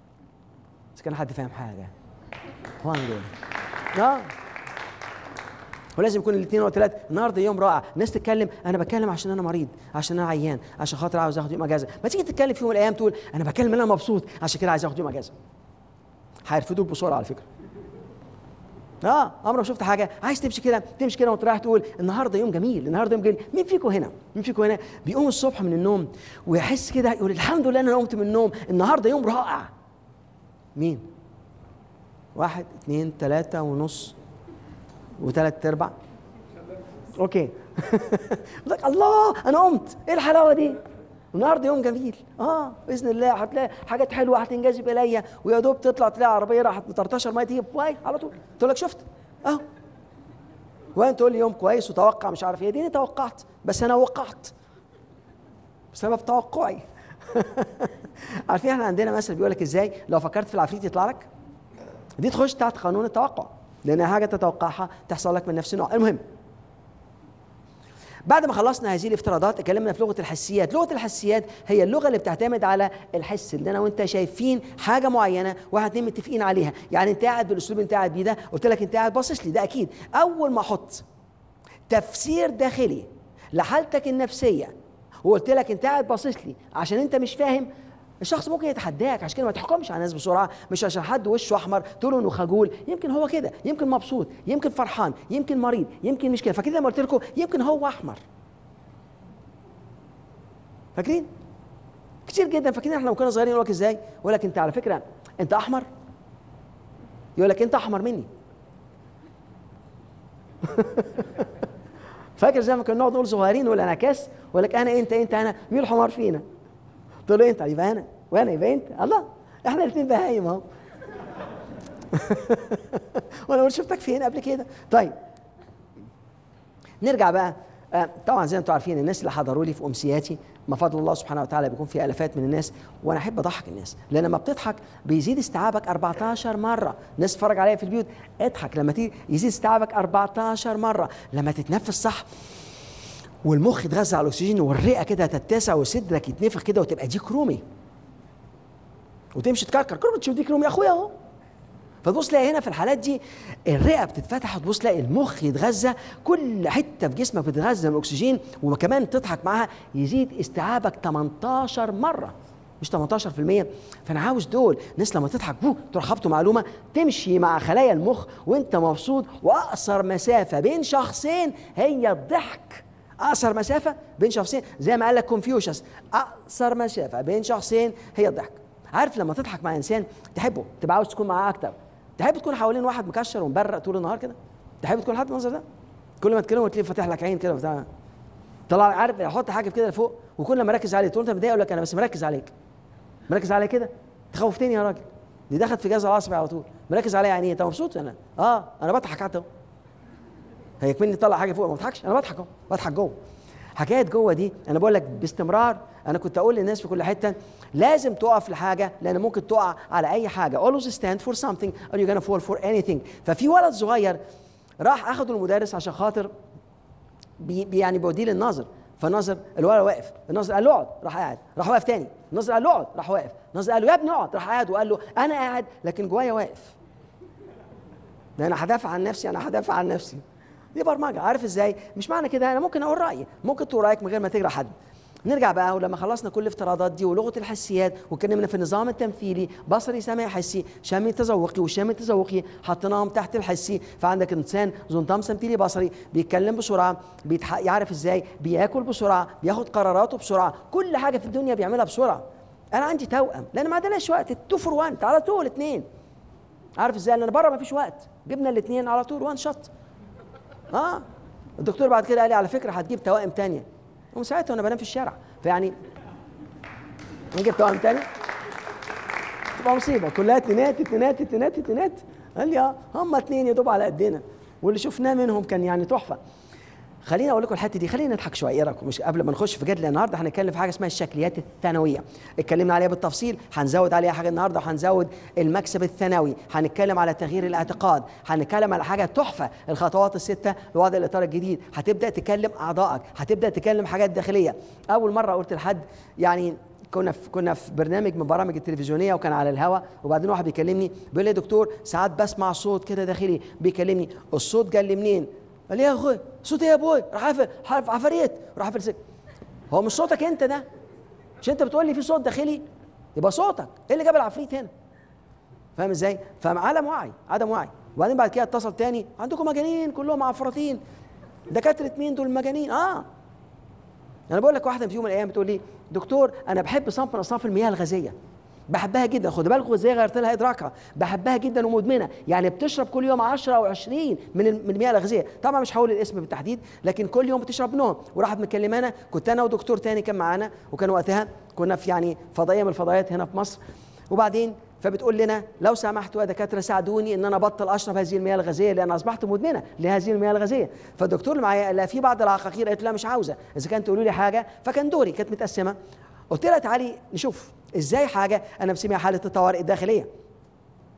بس كان حد فاهم حاجه؟ fun day. اه ولازم يكون الاثنين والثلاث. النهارده يوم رائع، الناس تتكلم انا بتكلم عشان انا مريض، عشان انا عيان، عشان خاطر عاوز اخد يوم اجازه. ما تيجي تتكلم في يوم من الايام تقول انا بتكلم انا مبسوط عشان كده عايز اخد يوم اجازه. هيرفضوك بسرعه على فكره. اه عمرك ما شفت حاجه عايز تمشي كده تمشي كده وانت رايح تقول النهارده يوم جميل، النهارده يوم جميل. مين فيكم هنا؟ مين فيكم هنا بيقوم الصبح من النوم ويحس كده يقول الحمد لله انا قمت من النوم، النهارده يوم رائع؟ مين؟ واحد اثنين ثلاثة ونص وثلاث ارباع. اوكي لك الله انا قمت، ايه الحلاوه دي؟ النهارده يوم جميل. اه باذن الله هتلاقي حاجات حلوه هتنجذب اليا، ويا دوب تطلع تلاقي عربيه راحت مطرطشه الميه تيجي واي على طول تقول لك شفت اهو. وانت تقول لي يوم كويس وتوقع مش عارف ايه، دي توقعت بس انا وقعت بسبب توقعي عارفين احنا عندنا مثل بيقول لك ازاي لو فكرت في العفريت يطلع لك؟ دي تخش تحت قانون التوقع، لانها حاجه تتوقعها تحصل لك من نفس النوع. المهم، بعد ما خلصنا هذه الافتراضات اتكلمنا في لغه الحسيات. لغه الحسيات هي اللغه اللي بتعتمد على الحس، اللي انا وانت شايفين حاجه معينه واحد اتنين متفقين عليها. يعني انت قاعد بالاسلوب اللي انت قاعد بيه ده، قلت لك انت قاعد باصص لي، ده اكيد اول ما احط تفسير داخلي لحالتك النفسيه وقلت لك انت قاعد باصص لي عشان انت مش فاهم، الشخص ممكن يتحداك. عشان كده ما تحكمش على الناس بسرعه، مش عشان حد وشه احمر تقول انه خجول، يمكن هو كده، يمكن مبسوط، يمكن فرحان، يمكن مريض، يمكن مش كده. فكده لما قلت لكم يمكن هو احمر، فاكرين؟ كتير جدا فاكرين احنا لما كنا صغيرين يقول لك ازاي؟ يقول لك انت على فكره انت احمر، يقول لك انت احمر مني. فاكر زي ما كنا نقعد نقول صغيرين نقول انا كاس، يقول لك انا انت انت انا، مين الحمار فينا؟ تقول له انت، يبقى انا، وانا يبقى انت. الله، احنا الاثنين بهايم اهو. وانا اقول شفتك فين قبل كده؟ طيب نرجع بقى. آه طبعا زي ما انتم عارفين الناس اللي حضروا لي في امسياتي ما فضل الله سبحانه وتعالى بيكون في الافات من الناس، وانا احب اضحك الناس، لان لما بتضحك بيزيد استيعابك أربعتاشر مره. الناس تتفرج عليا في البيوت، اضحك لما تيجي يزيد استيعابك أربعتاشر مره. لما تتنفس صح والمخ يتغذى على الاكسجين والرئه كده تتسع وصدرك يتنفخ كده وتبقى ديك رومي وتمشي تكركر كركر تشوف ديك رومي يا اخويا اهو. فتبص تلاقي هنا في الحالات دي الرئه بتتفتح، وتبص تلاقي المخ يتغذى، كل حته في جسمك بتتغذى من الاكسجين، وكمان تضحك معاها يزيد استيعابك تمنتاشر مره مش تمنتاشر في المية. فانا عاوز دول الناس لما تضحك بو تروح خبطوا معلومه تمشي مع خلايا المخ وانت مبسوط. واقصر مسافه بين شخصين هي الضحك. اقصر مسافه بين شخصين زي ما قال لك كونفيوشس، اقصر مسافه بين شخصين هي الضحك. عارف لما تضحك مع انسان تحبه تبقى عاوز تكون معاه اكتر، تحب تكون حوالين واحد مكشر ومبرق طول النهار كده، تحب تكون حد بالمنظر ده، كل ما تكلمه تلاقيه فاتح لك عين كده بتاع طلع، عارف يحط حاجه كده لفوق وكل ما ركز عليه تقول انت متضايق، يقول لك انا بس مركز عليك. مركز عليا كده تخوفتني يا راجل، دي دخلت في جهاز العصبي على طول. مركز عليا يعني ايه؟ انت مبسوط؟ انا اه انا بضحك حتى اهو. هيك مني طلع حاجه فوق ما بضحكش، انا بضحك اهو، بضحك جوه. حكايه جوه دي انا بقول لك باستمرار. انا كنت اقول للناس في كل حته لازم تقف لحاجه، لان ممكن تقع على اي حاجه. always stand for something or you're gonna fall for anything. ففي ولد صغير راح اخده المدرس عشان خاطر بي يعني بيوديه للناظر، فالناظر الولد واقف، الناظر قال له اقعد، راح قاعد، راح واقف تاني، الناظر قال له اقعد، راح واقف، الناظر قال له يا ابني اقعد، راح قاعد، وقال له انا قاعد لكن جوايا واقف. ده انا هدافع عن نفسي، انا هدافع عن نفسي. دي برمجه. عارف ازاي؟ مش معنى كده انا ممكن اقول رايي، ممكن تقول رايك من غير ما تجرح حد. نرجع بقى، ولما خلصنا كل الافتراضات دي ولغه الحسيات واتكلمنا في النظام التمثيلي، بصري سمعي حسي شامي تذوقي وشامي تذوقي، حطيناهم تحت الحسي. فعندك انسان ذو نظام تمثيلي بصري بيتكلم بسرعه، بيتح... يعرف ازاي، بياكل بسرعه، بياخد قراراته بسرعه، كل حاجه في الدنيا بيعملها بسرعه. انا عندي توأم لان ما عندناش وقت، تو فور وان على طول اثنين. عارف ازاي؟ لان بره ما فيش وقت، جبنا الاثنين على طول وان شوت. اه الدكتور بعد كده قال لي على فكره هتجيب توائم ثانيه، ومن ساعتها وانا بنام في الشارع. فيعني نجيب توائم ثانيه تبقى مصيبه، كلها اتنينات اتنينات اتنينات اتنينات. قال لي اه هم اثنين يا دوب على قدنا، واللي شفناه منهم كان يعني تحفه. خليني اقول لكم الحته دي، خلينا نضحك شويه، ايه رايكم؟ مش قبل ما نخش في جدل النهارده هنتكلم في حاجه اسمها الشكليات الثانويه، اتكلمنا عليها بالتفصيل، هنزود عليها حاجه النهارده، وهنزود المكسب الثانوي، هنتكلم على تغيير الاعتقاد، هنتكلم على حاجه تحفه، الخطوات السته لوضع الاطار الجديد، هتبدا تكلم اعضائك، هتبدا تكلم حاجات داخليه. اول مره قلت لحد يعني كنا في كنا في برنامج من برامج التلفزيونيه وكان على الهواء، وبعدين واحد بيكلمني بيقول لي يا دكتور ساعات بسمع صوت كده داخلي بيكلمني، الصوت جاي لي منين؟ قال لي يا اخويا صوت ايه يا ابوي؟ راح قافل عفاريت، راح قافل سكه. هو مش صوتك انت ده، مش انت بتقول لي في صوت داخلي؟ يبقى صوتك ايه اللي جاب العفريت هنا؟ فاهم ازاي؟ فعدم وعي، عدم وعي. وبعدين بعد كده اتصل تاني، عندكم مجانين كلهم عفراتين، دكاتره مين دول المجانين؟ اه انا بقول لك واحده في يوم من الايام بتقول لي دكتور انا بحب صنف من اصناف المياه الغازيه، بحبها جدا، خد بالكم ازاي غيرت لها ادراكها، بحبها جدا ومدمنه، يعني بتشرب كل يوم عشرة او عشرين من من المياه الغازيه، طبعا مش هقول الاسم بالتحديد، لكن كل يوم بتشرب منهم. وراحت مكلمانا، كنت انا ودكتور تاني كان معانا، وكان وقتها كنا في يعني فضائيه من الفضائيات هنا في مصر، وبعدين فبتقول لنا لو سمحتوا يا دكاتره ساعدوني ان انا ابطل اشرب هذه المياه الغازيه لان اصبحت مدمنه لهذه المياه الغازيه. فالدكتور اللي معايا قال لها في بعض العقاقير، قالت لا مش عاوزه، اذا كانت تقولوا لي حاجه. فكان دوري، كانت متقسمه، قلت لها تعالي نشوف ازاي حاجه انا مسميها حاله الطوارئ الداخليه.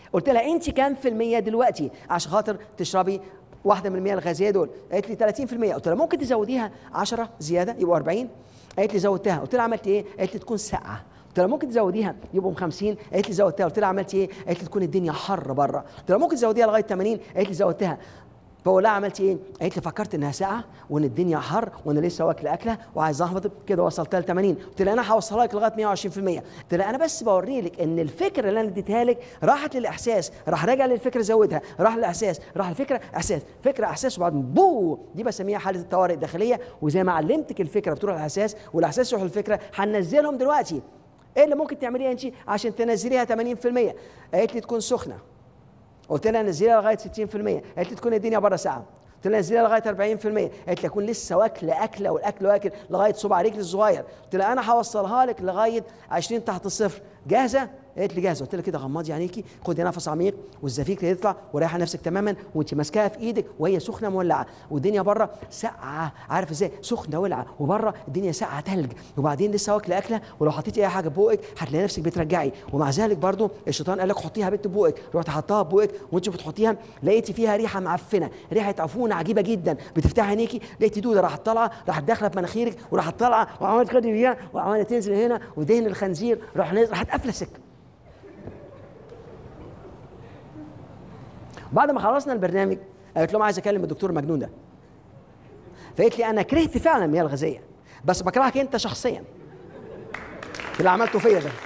قلت لها انت كام في الميه دلوقتي عشان خاطر تشربي واحده من المياه الغازيه دول؟ قالت لي ثلاثين في الميه. قلت لها ممكن تزوديها عشرة زياده يبقوا أربعين؟ قالت لي زودتها. قلت لها عملت ايه؟ قالت لي تكون ساقعه. قلت لها ممكن تزوديها يبقوا خمسين؟ قالت لي زودتها. قلت لها عملت ايه؟ قالت لي تكون الدنيا حر بره. قلت لها ممكن تزوديها لغايه ثمانين؟ قالت لي زودتها. بقول لها عملت ايه؟ قالت لي فكرت انها ساعه وان الدنيا حر وانا لسه واكل اكله وعايز اهبط كده، وصلتها ل ثمانين. قلت لها انا هوصلها لك لغايه مية وعشرين في الميه. قلت لها انا بس بوري لك ان الفكره اللي انا اديتها لك راحت للاحساس، راح راجع للفكره زودها، راح للاحساس، راح الفكره احساس، فكره احساس، وبعدين بو دي بسميها حاله الطوارئ الداخليه. وزي ما علمتك الفكره بتروح للاحساس والاحساس يروح للفكره، هننزلهم دلوقتي. ايه اللي ممكن تعمليه انت عشان تنزليها ثمانين في الميه؟ قالت لي تكون سخنه. قلت لها نزليها لغايه ستين في الميه. قالت لي تكون الدنيا بره ساعه. قلت لها نزليها لغايه أربعين في الميه. قالت لي اكون لسه واكله اكله والاكل واكل لغايه صباع رجلي الصغير. قلت لها انا هوصلها لك لغايه عشرين تحت الصفر. جاهزه؟ قالت لي جاهزه. قلت لها كده غمضي عينيكي، خدي نفس عميق والزفير يطلع وريحي نفسك تماما وانت ماسكاها في ايدك وهي سخنه مولعه والدنيا بره ساقعه. عارف ازاي؟ سخنه ولعه وبره الدنيا ساقعه ثلج، وبعدين لسه واكله اكله ولو حطيتي اي حاجه ببوقك هتلاقي نفسك بترجعي. ومع ذلك برضو الشيطان قال لك حطيها بنت ببوقك، رحت حطها ببوقك وانت بتحطيها لقيتي فيها ريحه معفنه، ريحه عفونه عجيبه جدا. بتفتحي عينيكي لقيتي دوده راحت طالعه، راحت داخله في مناخيرك وراحت طالعه وعملت كده فيها وعملت تنزل هنا ودهن الخنزير راح نازل، راحت قافله سكه. بعد ما خلصنا البرنامج قالت لهم عايز اكلم الدكتور مجنون ده. فقالت لي انا كرهت فعلا المياه الغازيه بس بكرهك انت شخصيا اللي عملته فيا ده.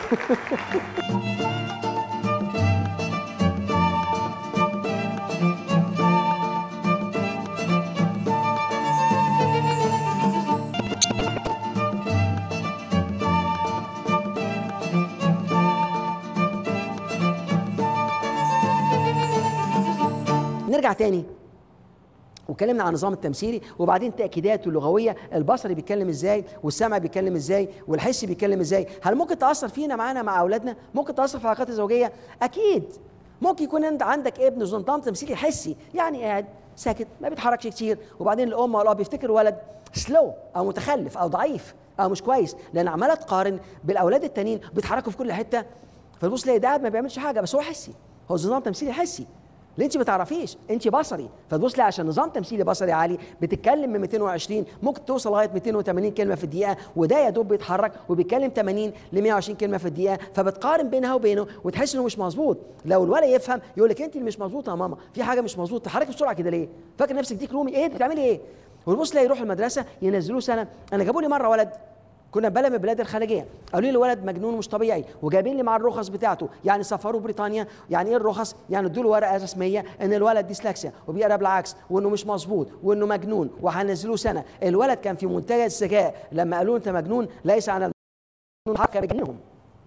نرجع تاني واتكلمنا عن النظام التمثيلي وبعدين تاكيداته اللغويه، البصري بيتكلم ازاي والسمع بيتكلم ازاي والحسي بيتكلم ازاي. هل ممكن تاثر فينا معانا مع اولادنا؟ ممكن تاثر في العلاقات الزوجيه؟ اكيد. ممكن يكون انت عندك ابن نظام تمثيلي حسي، يعني قاعد ساكت ما بيتحركش كتير، وبعدين الام والاب بيفتكر ولد سلو او متخلف او ضعيف او مش كويس لان عماله تقارن بالاولاد التانيين بيتحركوا في كل حته، فتبص تلاقي ده ما بيعملش حاجه بس هو حسي، هو نظام تمثيلي حسي. اللي انت ما تعرفيش انت بصري، فتبص لي عشان نظام تمثيلي بصري عالي بتتكلم من مئتين وعشرين ممكن توصل لغايه مئتين وثمانين كلمه في الدقيقه، وده يا دوب بيتحرك وبيتكلم ثمانين ل مئة وعشرين كلمه في الدقيقه، فبتقارن بينها وبينه وتحس انه مش مظبوط. لو الولد يفهم يقول لك انت اللي مش مظبوطه يا ماما، في حاجه مش مظبوطه، تحركي بسرعه كده ليه؟ فاكر نفسك ديك رومي ايه بتعملي ايه؟ وتبص لي يروح المدرسه ينزلوه سنه. انا جابوا لي مره ولد كنا بلد من البلاد الخارجيه، قالوا لي الولد مجنون مش طبيعي وجايبين لي مع الرخص بتاعته، يعني سفروه بريطانيا. يعني ايه الرخص؟ يعني ادوا له ورقه رسميه ان الولد ديسلكسيا وبيقرا بالعكس وانه مش مظبوط وانه مجنون وهنزلوه سنه. الولد كان في منتهى الذكاء لما قالوا انت مجنون ليس عن المجنون كان بيجننهم.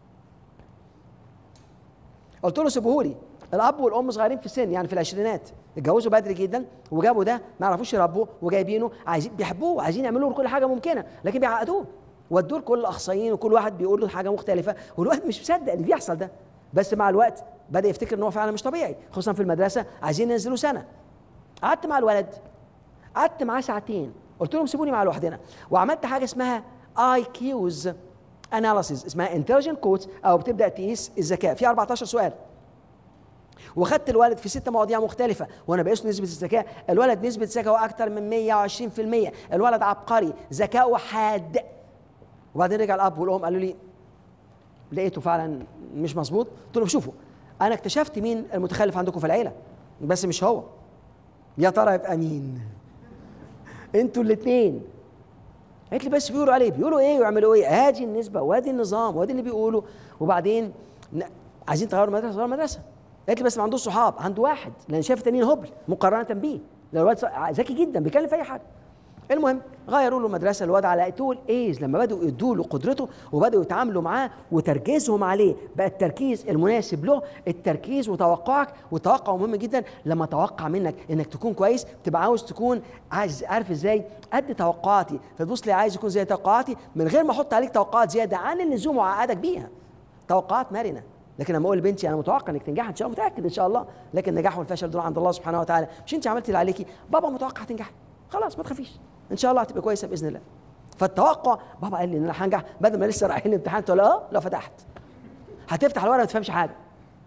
قلت له سيبوهولي. الاب والام صغيرين في السن يعني في العشرينات، اتجوزوا بدري جدا وجابوا ده ما يعرفوش يربوا وجايبينه عايزين بيحبوه وعايزين يعملوا له كل حاجه ممكنه لكن بيعقدوه ودوا لكل الاخصائيين وكل واحد بيقول له حاجه مختلفه والواحد مش مصدق اللي بيحصل ده. بس مع الوقت بدا يفتكر ان هو فعلا مش طبيعي، خصوصا في المدرسه عايزين ينزلوا سنه. قعدت مع الولد قعدت معاه ساعتين، قلت لهم سيبوني مع لوحدنا، وعملت حاجه اسمها اي كيوز اناليسيز، اسمها انتليجنت كودز او بتبدا تقيس الذكاء في أربعتاشر سؤال. وخدت الولد في ست مواضيع مختلفه وانا بقيس نسبه الذكاء. الولد نسبه ذكائه اكثر من مئة وعشرين في المئة، الولد عبقري ذكائه حاد. وبعدين رجع الاب والام قالوا لي لقيته فعلا مش مظبوط. قلت لهم شوفوا انا اكتشفت مين المتخلف عندكم في العيله بس مش هو، يا ترى يبقى مين؟ انتوا الاثنين. قالت لي بس بيقولوا عليه، بيقولوا ايه ويعملوا ايه؟ ادي النسبه وادي النظام وادي اللي بيقولوا. وبعدين عايزين تغيروا المدرسه غيروا المدرسه. قالت لي بس ما عندوش صحاب، عنده واحد لان شايف التانيين هبل مقارنه بيه، لان الواد ذكي جدا بيتكلم في اي حاجه. المهم غيروا له المدرسه، الواد على طول ايز لما بداوا يدوا له قدرته وبداوا يتعاملوا معاه وتركيزهم عليه بقى التركيز المناسب له. التركيز وتوقعك، والتوقع مهم جدا. لما توقع منك انك تكون كويس بتبقى عاوز تكون عايز عارف ازاي قد توقعاتي، فتبص لي عايز يكون زي توقعاتي من غير ما احط عليك توقعات زياده عن اللزوم واعقدك بيها. توقعات مرنه. لكن لما اقول لبنتي انا متوقع انك تنجحي ان شاء الله، متاكد ان شاء الله، لكن النجاح والفشل دول عند الله سبحانه وتعالى، مش انت عملتي اللي عليكي. بابا متوقع تنجحي، خلاص ما تخافيش ان شاء الله هتبقى كويسه باذن الله. فالتوقع بابا قال لي ان انا هنجح بدل ما لسه رايحين الامتحان تقول اه لو فتحت هتفتح الورقه ما تفهمش حاجه.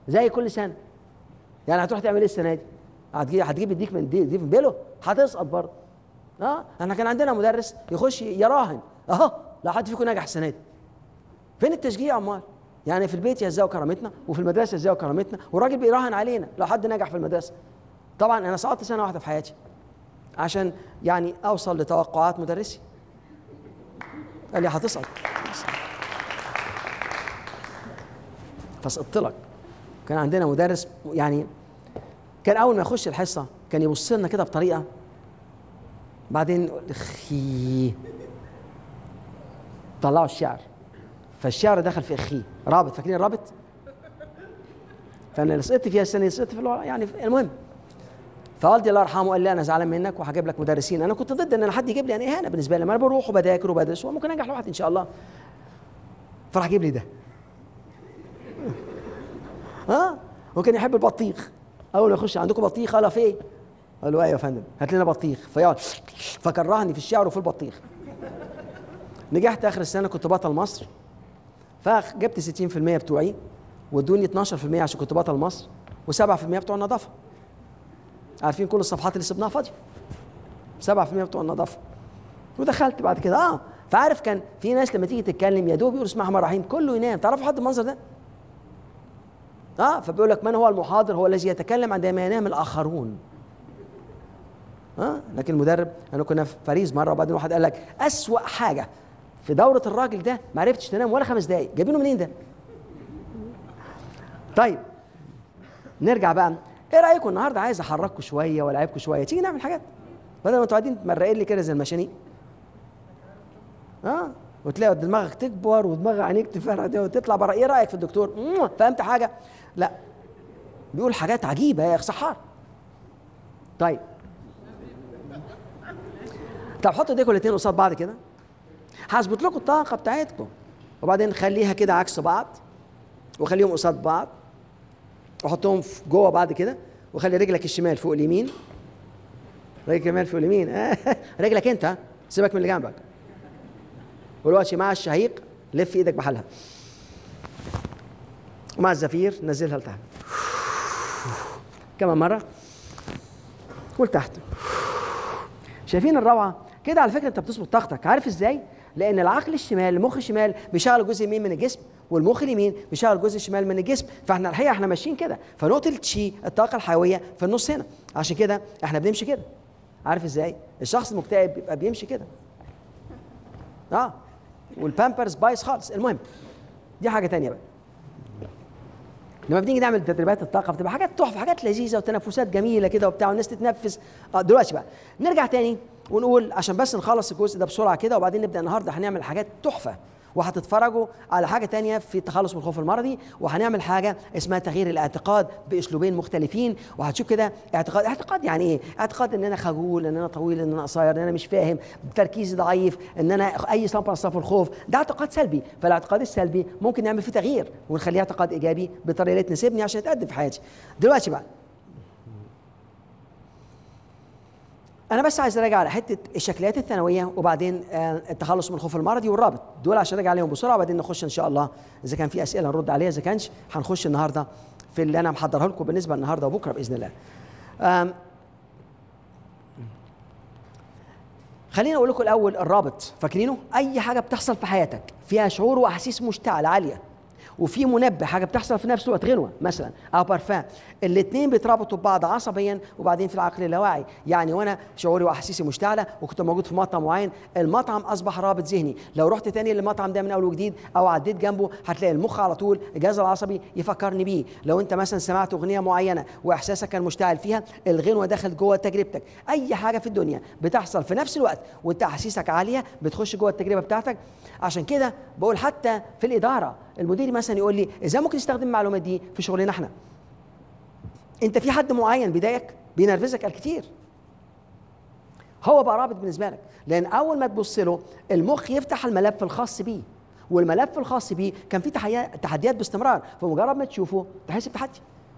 زي كل سنه. يعني هتروح تعمل ايه السنه دي؟ هتجيب هتجيب الديك من دي, دي من بيلو، هتسقط برضه. اه احنا كان عندنا مدرس يخش يراهن اهو لا حد فيكم نجح السنه دي. فين التشجيع امال؟ يعني في البيت يهزقوا كرامتنا وفي المدرسه يهزقوا كرامتنا، والراجل بيراهن علينا لو حد نجح في المدرسه. طبعا انا سقطت سنه واحده في حياتي عشان يعني اوصل لتوقعات مدرسي. قال لي هتسقط فسقطت لك. كان عندنا مدرس يعني كان اول ما يخش الحصه كان يبص لنا كده بطريقه، بعدين اخي طلعوا الشعر، فالشعر دخل في اخي رابط، فاكرين الرابط؟ فانا اللي سقطت فيها السنه سقطت في يعني المهم. فوالدي الله يرحمه قال لي انا زعلان منك وهجيب لك مدرسين. انا كنت ضد ان انا حد يجيب لي، يعني اهانه بالنسبه لي، ما انا بروح وبذاكر وبدرس وممكن انجح لوحدي ان شاء الله. فراح جيب لي ده. ها؟ وكان يحب البطيخ. اول ما يخش عندكم بطيخ؟ قال فين؟ قال له ايوه يا فندم هات لنا بطيخ. فيقعد فكرهني في الشعر وفي البطيخ. نجحت اخر السنه كنت بطل مصر، فجبت ستين في المية بتوعي وادوني اتناشر في المية عشان كنت بطل مصر وسبعة في المية بتوع النظافه. عارفين كل الصفحات اللي سبناها فاضيه، سبعة في المية بتوع النظافه. ودخلت بعد كده اه فعارف كان في ناس لما تيجي تتكلم يا دوب يقول اسمها الرحمن الرحيم كله ينام. تعرفوا حد المنظر ده؟ اه فبيقول لك من هو المحاضر؟ هو الذي يتكلم عندما ينام الاخرون. اه لكن المدرب انا كنا في باريس مره وبعدين واحد قال لك اسوأ حاجه في دوره الراجل ده ما عرفتش تنام ولا خمس دقائق. جايبينه منين ده؟ طيب نرجع بقى. ايه رايكم النهارده عايز احرككم شويه والعبكم شويه، تيجي نعمل حاجات بدل ما انتوا قاعدين مرقين لي كده زي المشانيق. اه وتلاقي دماغك تكبر ودماغ عينيك تفرق وتطلع بره. ايه رايك في الدكتور؟ فهمت حاجه؟ لا بيقول حاجات عجيبه يا اخ سحار. طيب طب حطوا ايديكم الاثنين قصاد بعض كده، هظبط لكم الطاقه بتاعتكم وبعدين خليها كده عكس بعض وخليهم قصاد بعض وحطهم جوه بعض كده وخلي رجلك الشمال فوق اليمين، رجلك الشمال فوق اليمين. رجلك انت سيبك من اللي جنبك. ودلوقتي مع الشهيق لف ايدك بحالها ومع الزفير نزلها لتحت. كمان مره ولتحت. شايفين الروعه كده؟ على فكره انت بتظبط طاقتك. عارف ازاي؟ لان العقل الشمال المخ الشمال بيشغل الجزء اليمين من الجسم والمخ اليمين بيشغل الجزء الشمال من الجسم. فاحنا الحقيقه احنا ماشيين كده، فنقطه التشي الطاقه الحيويه في النص هنا، عشان كده احنا بنمشي كده. عارف ازاي؟ الشخص المكتئب بيبقى بيمشي كده اه والبامبرز بايظ خالص. المهم دي حاجه ثانيه بقى. لما بنيجي نعمل تدريبات الطاقه بتبقى حاجات تحفه، حاجات لذيذه وتنفسات جميله كده وبتاع والناس تتنفس. اه دلوقتي بقى نرجع تاني ونقول عشان بس نخلص الجزء ده بسرعه كده وبعدين نبدا. النهارده هنعمل حاجات تحفه وهتتفرجوا على حاجه تانية في التخلص من الخوف المرضي، وهنعمل حاجه اسمها تغيير الاعتقاد باسلوبين مختلفين. وهتشوف كده اعتقاد اعتقاد يعني ايه؟ اعتقاد ان انا خجول، ان انا طويل، ان انا قصير، ان انا مش فاهم، تركيزي ضعيف، ان انا اي صنف صنف الخوف. ده اعتقاد سلبي. فالاعتقاد السلبي ممكن نعمل فيه تغيير ونخليه اعتقاد ايجابي بالطريقه اللي تناسبني عشان اتقدم في حياتي. دلوقتي بقى أنا بس عايز أراجع على حتة الشكليات الثانوية وبعدين التخلص من الخوف المرضي والرابط دول عشان أراجع عليهم بسرعة وبعدين نخش إن شاء الله إذا كان في أسئلة نرد عليها، إذا كانش هنخش النهاردة في اللي أنا محضرها لكم بالنسبة النهاردة وبكرة بإذن الله. خليني أقول لكم الأول الرابط. فاكرينه؟ أي حاجة بتحصل في حياتك فيها شعور وأحاسيس مشتعلة عالية وفي منبه، حاجه بتحصل في نفس الوقت غنوه مثلا او بارفان، الاثنين بيتربطوا ببعض عصبيا وبعدين في العقل اللاواعي. يعني وانا شعوري واحاسيسي مشتعله وكنت موجود في مطعم معين، المطعم اصبح رابط ذهني. لو رحت تاني للمطعم ده من اول وجديد او عديت جنبه هتلاقي المخ على طول الجهاز العصبي يفكرني بيه. لو انت مثلا سمعت اغنيه معينه واحساسك كان مشتعل فيها، الغنوه دخلت جوه تجربتك. اي حاجه في الدنيا بتحصل في نفس الوقت وانت احاسيسك عاليه بتخش جوه التجربه بتاعتك. عشان كده بقول حتى في الاداره المدير مثلا يقول لي ازاي ممكن نستخدم المعلومات دي في شغلنا احنا؟ انت في حد معين بيضايقك بينرفزك الكتير، هو بقى رابط بالنسبه لك. لان اول ما تبص له المخ يفتح الملف الخاص بيه، والملف الخاص بيه كان فيه تحديات باستمرار، فمجرد ما تشوفه تحس بتحدي.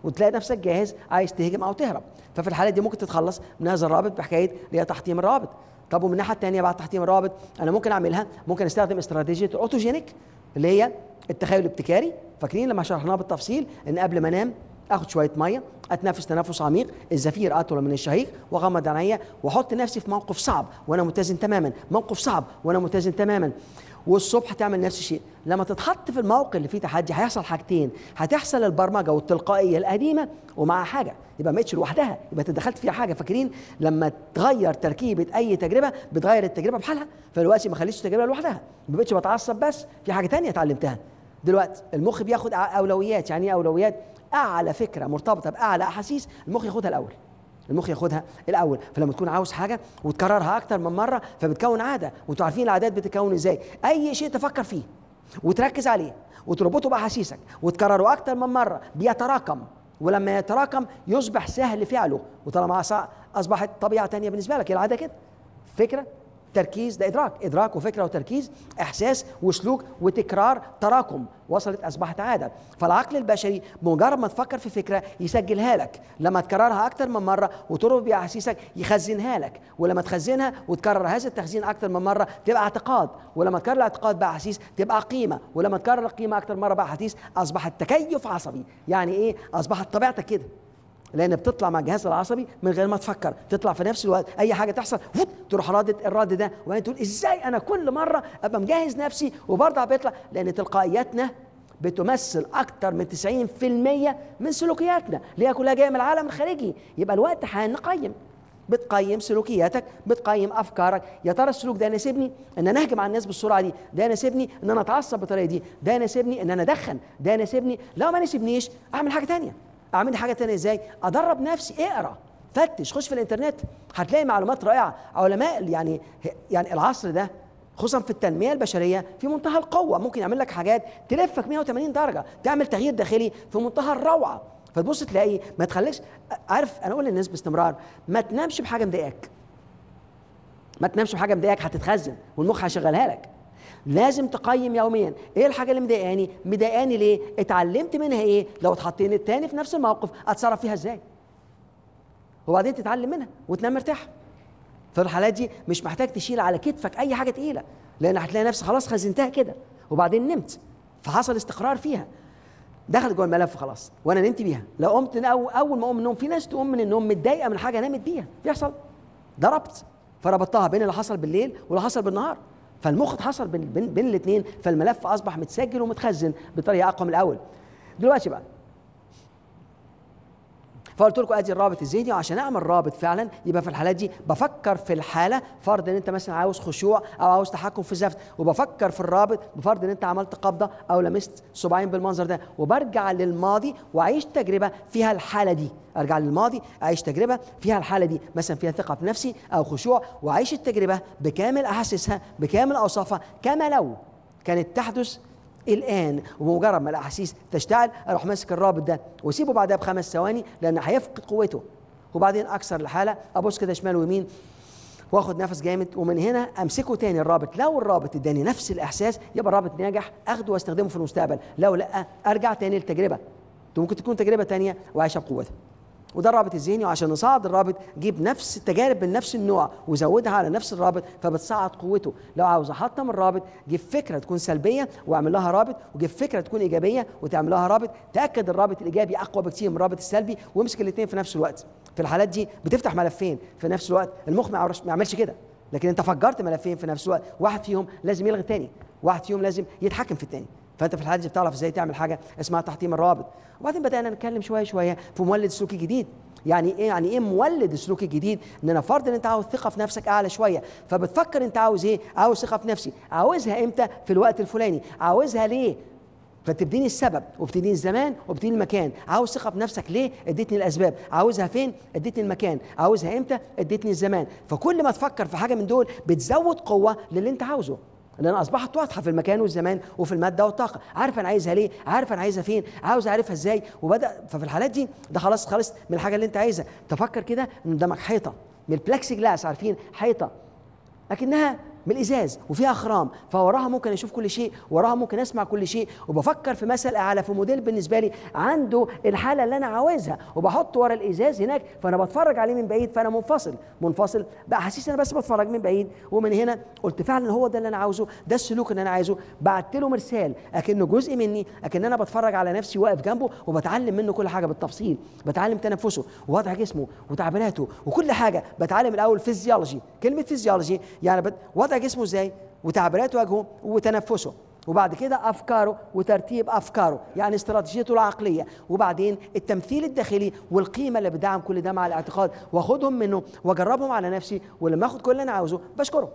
وتلاقي نفسك جاهز عايز تهجم او تهرب. ففي الحاله دي ممكن تتخلص من هذا الرابط بحكايه اللي هي تحطيم الروابط. طب ومن الناحيه الثانيه بعد تحطيم الروابط انا ممكن اعملها، ممكن استخدم استراتيجيه الاوتوجينيك اللي هي التخيل الابتكاري. فاكرين لما شرحناها بالتفصيل ان قبل ما انام اخد شويه ميه، اتنفس تنفس عميق، الزفير اطول من الشهيق، واغمض عينيا واحط نفسي في موقف صعب وانا متزن تماما، موقف صعب وانا متزن تماما. والصبح تعمل نفس الشيء. لما تتحط في الموقف اللي فيه تحدي هيحصل حاجتين، هتحصل البرمجه والتلقائيه القديمه ومع حاجه يبقى ما بقتش لوحدها، يبقى تدخلت فيها حاجه. فاكرين لما تغير تركيبه اي تجربه بتغير التجربه بحالها، فدلوقتي ما خليتش التجربه لوحدها، ما بقتش بتعصب بس، في حاجه ثانيه اتعلمتها. دلوقتي المخ بياخد اولويات. يعني ايه اولويات؟ اعلى فكره مرتبطه باعلى احاسيس المخ ياخدها الاول. المخ ياخدها الاول. فلما تكون عاوز حاجه وتكررها اكتر من مره فبتكون عاده. وانتوا عارفين العادات بتتكون ازاي؟ اي شيء تفكر فيه وتركز عليه وتربطه باحاسيسك وتكرره اكتر من مره بيتراكم، ولما يتراكم يصبح سهل فعله، وطالما اصبحت طبيعه ثانيه بالنسبه لك. العاده كده فكره، تركيز، ده ادراك، ادراك وفكره وتركيز، احساس وسلوك وتكرار، تراكم، وصلت اصبحت عاده. فالعقل البشري بمجرد ما تفكر في فكره يسجلها لك، لما تكررها اكتر من مره وتربط باحاسيسك يخزنها لك، ولما تخزنها وتكرر هذا التخزين اكتر من مره تبقى اعتقاد، ولما تكرر الاعتقاد باحاسيس تبقى قيمه، ولما تكرر القيمه اكتر مره باحاسيس اصبحت تكيف عصبي. يعني ايه؟ اصبحت طبيعتك كده، لان بتطلع مع الجهاز العصبي من غير ما تفكر، تطلع في نفس الوقت اي حاجه تحصل تروح رادد الرد ده، وبعدين تقول ازاي انا كل مره ابقى مجهز نفسي وبرضه بيطلع، لان تلقائياتنا بتمثل اكتر من تسعين في المية من سلوكياتنا اللي هي كلها جايه من العالم الخارجي. يبقى الوقت حان نقيم، بتقيم سلوكياتك، بتقيم افكارك. يا ترى السلوك ده يناسبني ان انا اهجم على الناس بالسرعه دي؟ ده يناسبني ان انا اتعصب بالطريقه دي؟ ده يناسبني ان انا ادخن؟ ده يناسبني؟ لو ما يناسبنيش اعمل حاجه ثانيه. اعمل حاجه ثانيه ازاي؟ ادرب نفسي، اقرا، فتش، خش في الانترنت، هتلاقي معلومات رائعه. علماء يعني يعني العصر ده خصوصا في التنميه البشريه في منتهى القوه، ممكن يعمل لك حاجات تلفك مئة وثمانين درجه، تعمل تغيير داخلي في منتهى الروعه. فتبص تلاقي ما تخليكش عارف. انا اقول للناس باستمرار ما تنامش بحاجه مضايقاك، ما تنامش بحاجه مضايقاك، هتتخزن والمخ هيشغلها لك. لازم تقيم يوميا ايه الحاجه اللي مضايقاني، مضايقاني ليه، اتعلمت منها ايه، لو اتحطيت تاني في نفس الموقف اتصرف فيها ازاي، وبعدين تتعلم منها وتنام مرتاح. في الحالات دي مش محتاج تشيل على كتفك اي حاجه تقيله، لان هتلاقي نفسك خلاص خزنتها كده وبعدين نمت، فحصل استقرار فيها، دخلت جوه الملف خلاص وانا نمت بيها. لو قمت أو اول ما اقوم من النوم، في ناس تقوم من النوم متضايقه من حاجه نامت بيها، بيحصل، ضربت فربطتها بين اللي حصل بالليل واللي حصل بالنهار، فالمخ اتحصل بين بين, بين الاثنين، فالملف اصبح متسجل ومتخزن بطريقه اقوى من الاول. دلوقتي بقى فقلت لكم ادي الرابط الذهني، وعشان اعمل رابط فعلا يبقى في الحالات دي بفكر في الحاله، فرض ان انت مثلا عاوز خشوع او عاوز تحكم في الزفت، وبفكر في الرابط بفرض ان انت عملت قبضه او لمست صباعين بالمنظر ده، وبرجع للماضي واعيش تجربه فيها الحاله دي، ارجع للماضي اعيش تجربه فيها الحاله دي، مثلا فيها ثقه في نفسي او خشوع، واعيش التجربه بكامل احاسيسها بكامل اوصافها كما لو كانت تحدث الآن. وبمجرد ما الأحاسيس تشتعل أروح ماسك الرابط ده وأسيبه بعدها بخمس ثواني لأن هيفقد قوته، وبعدين أكسر الحالة، أبص كده شمال ويمين وآخد نفس جامد، ومن هنا أمسكه تاني الرابط. لو الرابط اداني نفس الإحساس يبقى الرابط ناجح، أخده وأستخدمه في المستقبل. لو لأ أرجع تاني للتجربة، ممكن تكون تجربة تانية وعايشة بقوتها. وده الرابط الذهني. وعشان نصعد الرابط جيب نفس التجارب من نفس النوع وزودها على نفس الرابط فبتصعد قوته. لو عاوز احطم الرابط جيب فكره تكون سلبيه واعمل لها رابط، وجيب فكره تكون ايجابيه وتعمل لها رابط. تاكد الرابط الايجابي اقوى بكتير من الرابط السلبي، وامسك الاثنين في نفس الوقت. في الحالات دي بتفتح ملفين في نفس الوقت. المخ ما يعملش كده، لكن انت فجرت ملفين في نفس الوقت، واحد فيهم لازم يلغي الثاني، واحد فيهم لازم يتحكم في الثاني. فانت في الحالات دي بتعرف ازاي تعمل حاجه اسمها تحطيم الروابط. وبعدين بدانا نتكلم شويه شويه في مولد سلوكي جديد. يعني ايه يعني ايه مولد السلوك الجديد؟ ان انا فرض ان انت عاوز ثقه في نفسك اعلى شويه، فبتفكر انت عاوز ايه؟ عاوز ثقه في نفسي، عاوزها امتى؟ في الوقت الفلاني، عاوزها ليه؟ فتبتديني السبب وبتديني الزمان وبتديني المكان. عاوز ثقه في نفسك ليه؟ اديتني الاسباب. عاوزها فين؟ اديتني المكان. عاوزها امتى؟ اديتني الزمان. فكل ما تفكر في حاجه من دول بتزود قوه للي انت عاوزه، لان اصبحت واضحه في المكان والزمان وفي الماده والطاقه. عارف انا عايزها ليه، عارف انا عايزها فين، عاوز اعرفها ازاي. وبدا ففي الحالات دي ده خلاص خلصت من الحاجه اللي انت عايزها. تفكر كده ان قدامك حيطه من البلاكسي جلاس، عارفين حيطه لكنها من الازاز وفيها خرام، فوراها ممكن اشوف كل شيء، وراها ممكن اسمع كل شيء، وبفكر في مثل اعلى، في موديل بالنسبه لي عنده الحاله اللي انا عاوزها، وبحط ورا الازاز هناك، فانا بتفرج عليه من بعيد، فانا منفصل منفصل باحاسيس، انا بس بتفرج من بعيد. ومن هنا قلت فعلا هو ده اللي انا عاوزه، ده السلوك اللي انا عايزه، بعت له مرسال اكنه جزء مني، اكن انا بتفرج على نفسي واقف جنبه وبتعلم منه كل حاجه بالتفصيل، بتعلم تنفسه ووضع جسمه وتعبيراته وكل حاجه. بتعلم الاول فيزيولوجي، كلمه فيزيولوجي يعني بت... وضع جسمه ازاي، وتعبيرات وجهه وتنفسه، وبعد كده افكاره وترتيب افكاره، يعني استراتيجيته العقليه، وبعدين التمثيل الداخلي والقيمه اللي بدعم كل ده مع الاعتقاد، واخدهم منه واجربهم على نفسي، ولما اخد كل اللي انا عاوزه بشكره.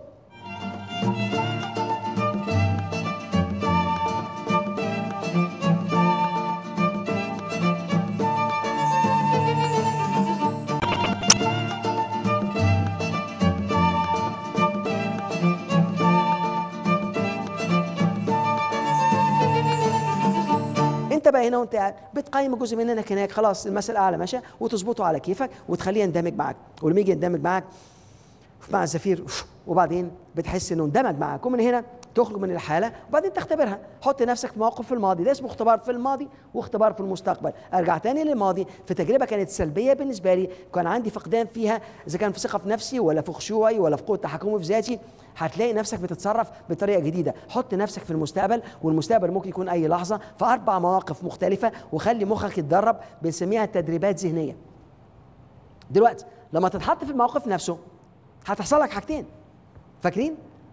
انت بقى هنا وانت قاعد بتقيم جزء مننا هناك، خلاص المثل الاعلى ماشي، وتظبطه على كيفك وتخليه يندمج معاك، ولما يجي يندمج معاك مع الزفير وبعدين بتحس انه اندمج معاك، ومن هنا تخرج من الحاله وبعدين تختبرها. حط نفسك في موقف في الماضي، ده اسمه اختبار في الماضي واختبار في المستقبل. ارجع تاني للماضي، في تجربه كانت سلبيه بالنسبه لي، كان عندي فقدان فيها، اذا كان في ثقه في نفسي ولا في خشوعي ولا في قوه تحكمي في ذاتي، هتلاقي نفسك بتتصرف بطريقه جديده. حط نفسك في المستقبل، والمستقبل ممكن يكون اي لحظه، في اربع مواقف مختلفه، وخلي مخك يتدرب، بنسميها تدريبات ذهنيه. دلوقتي لما تتحط في الموقف نفسه هتحصل لك حاجتين، فاكرين؟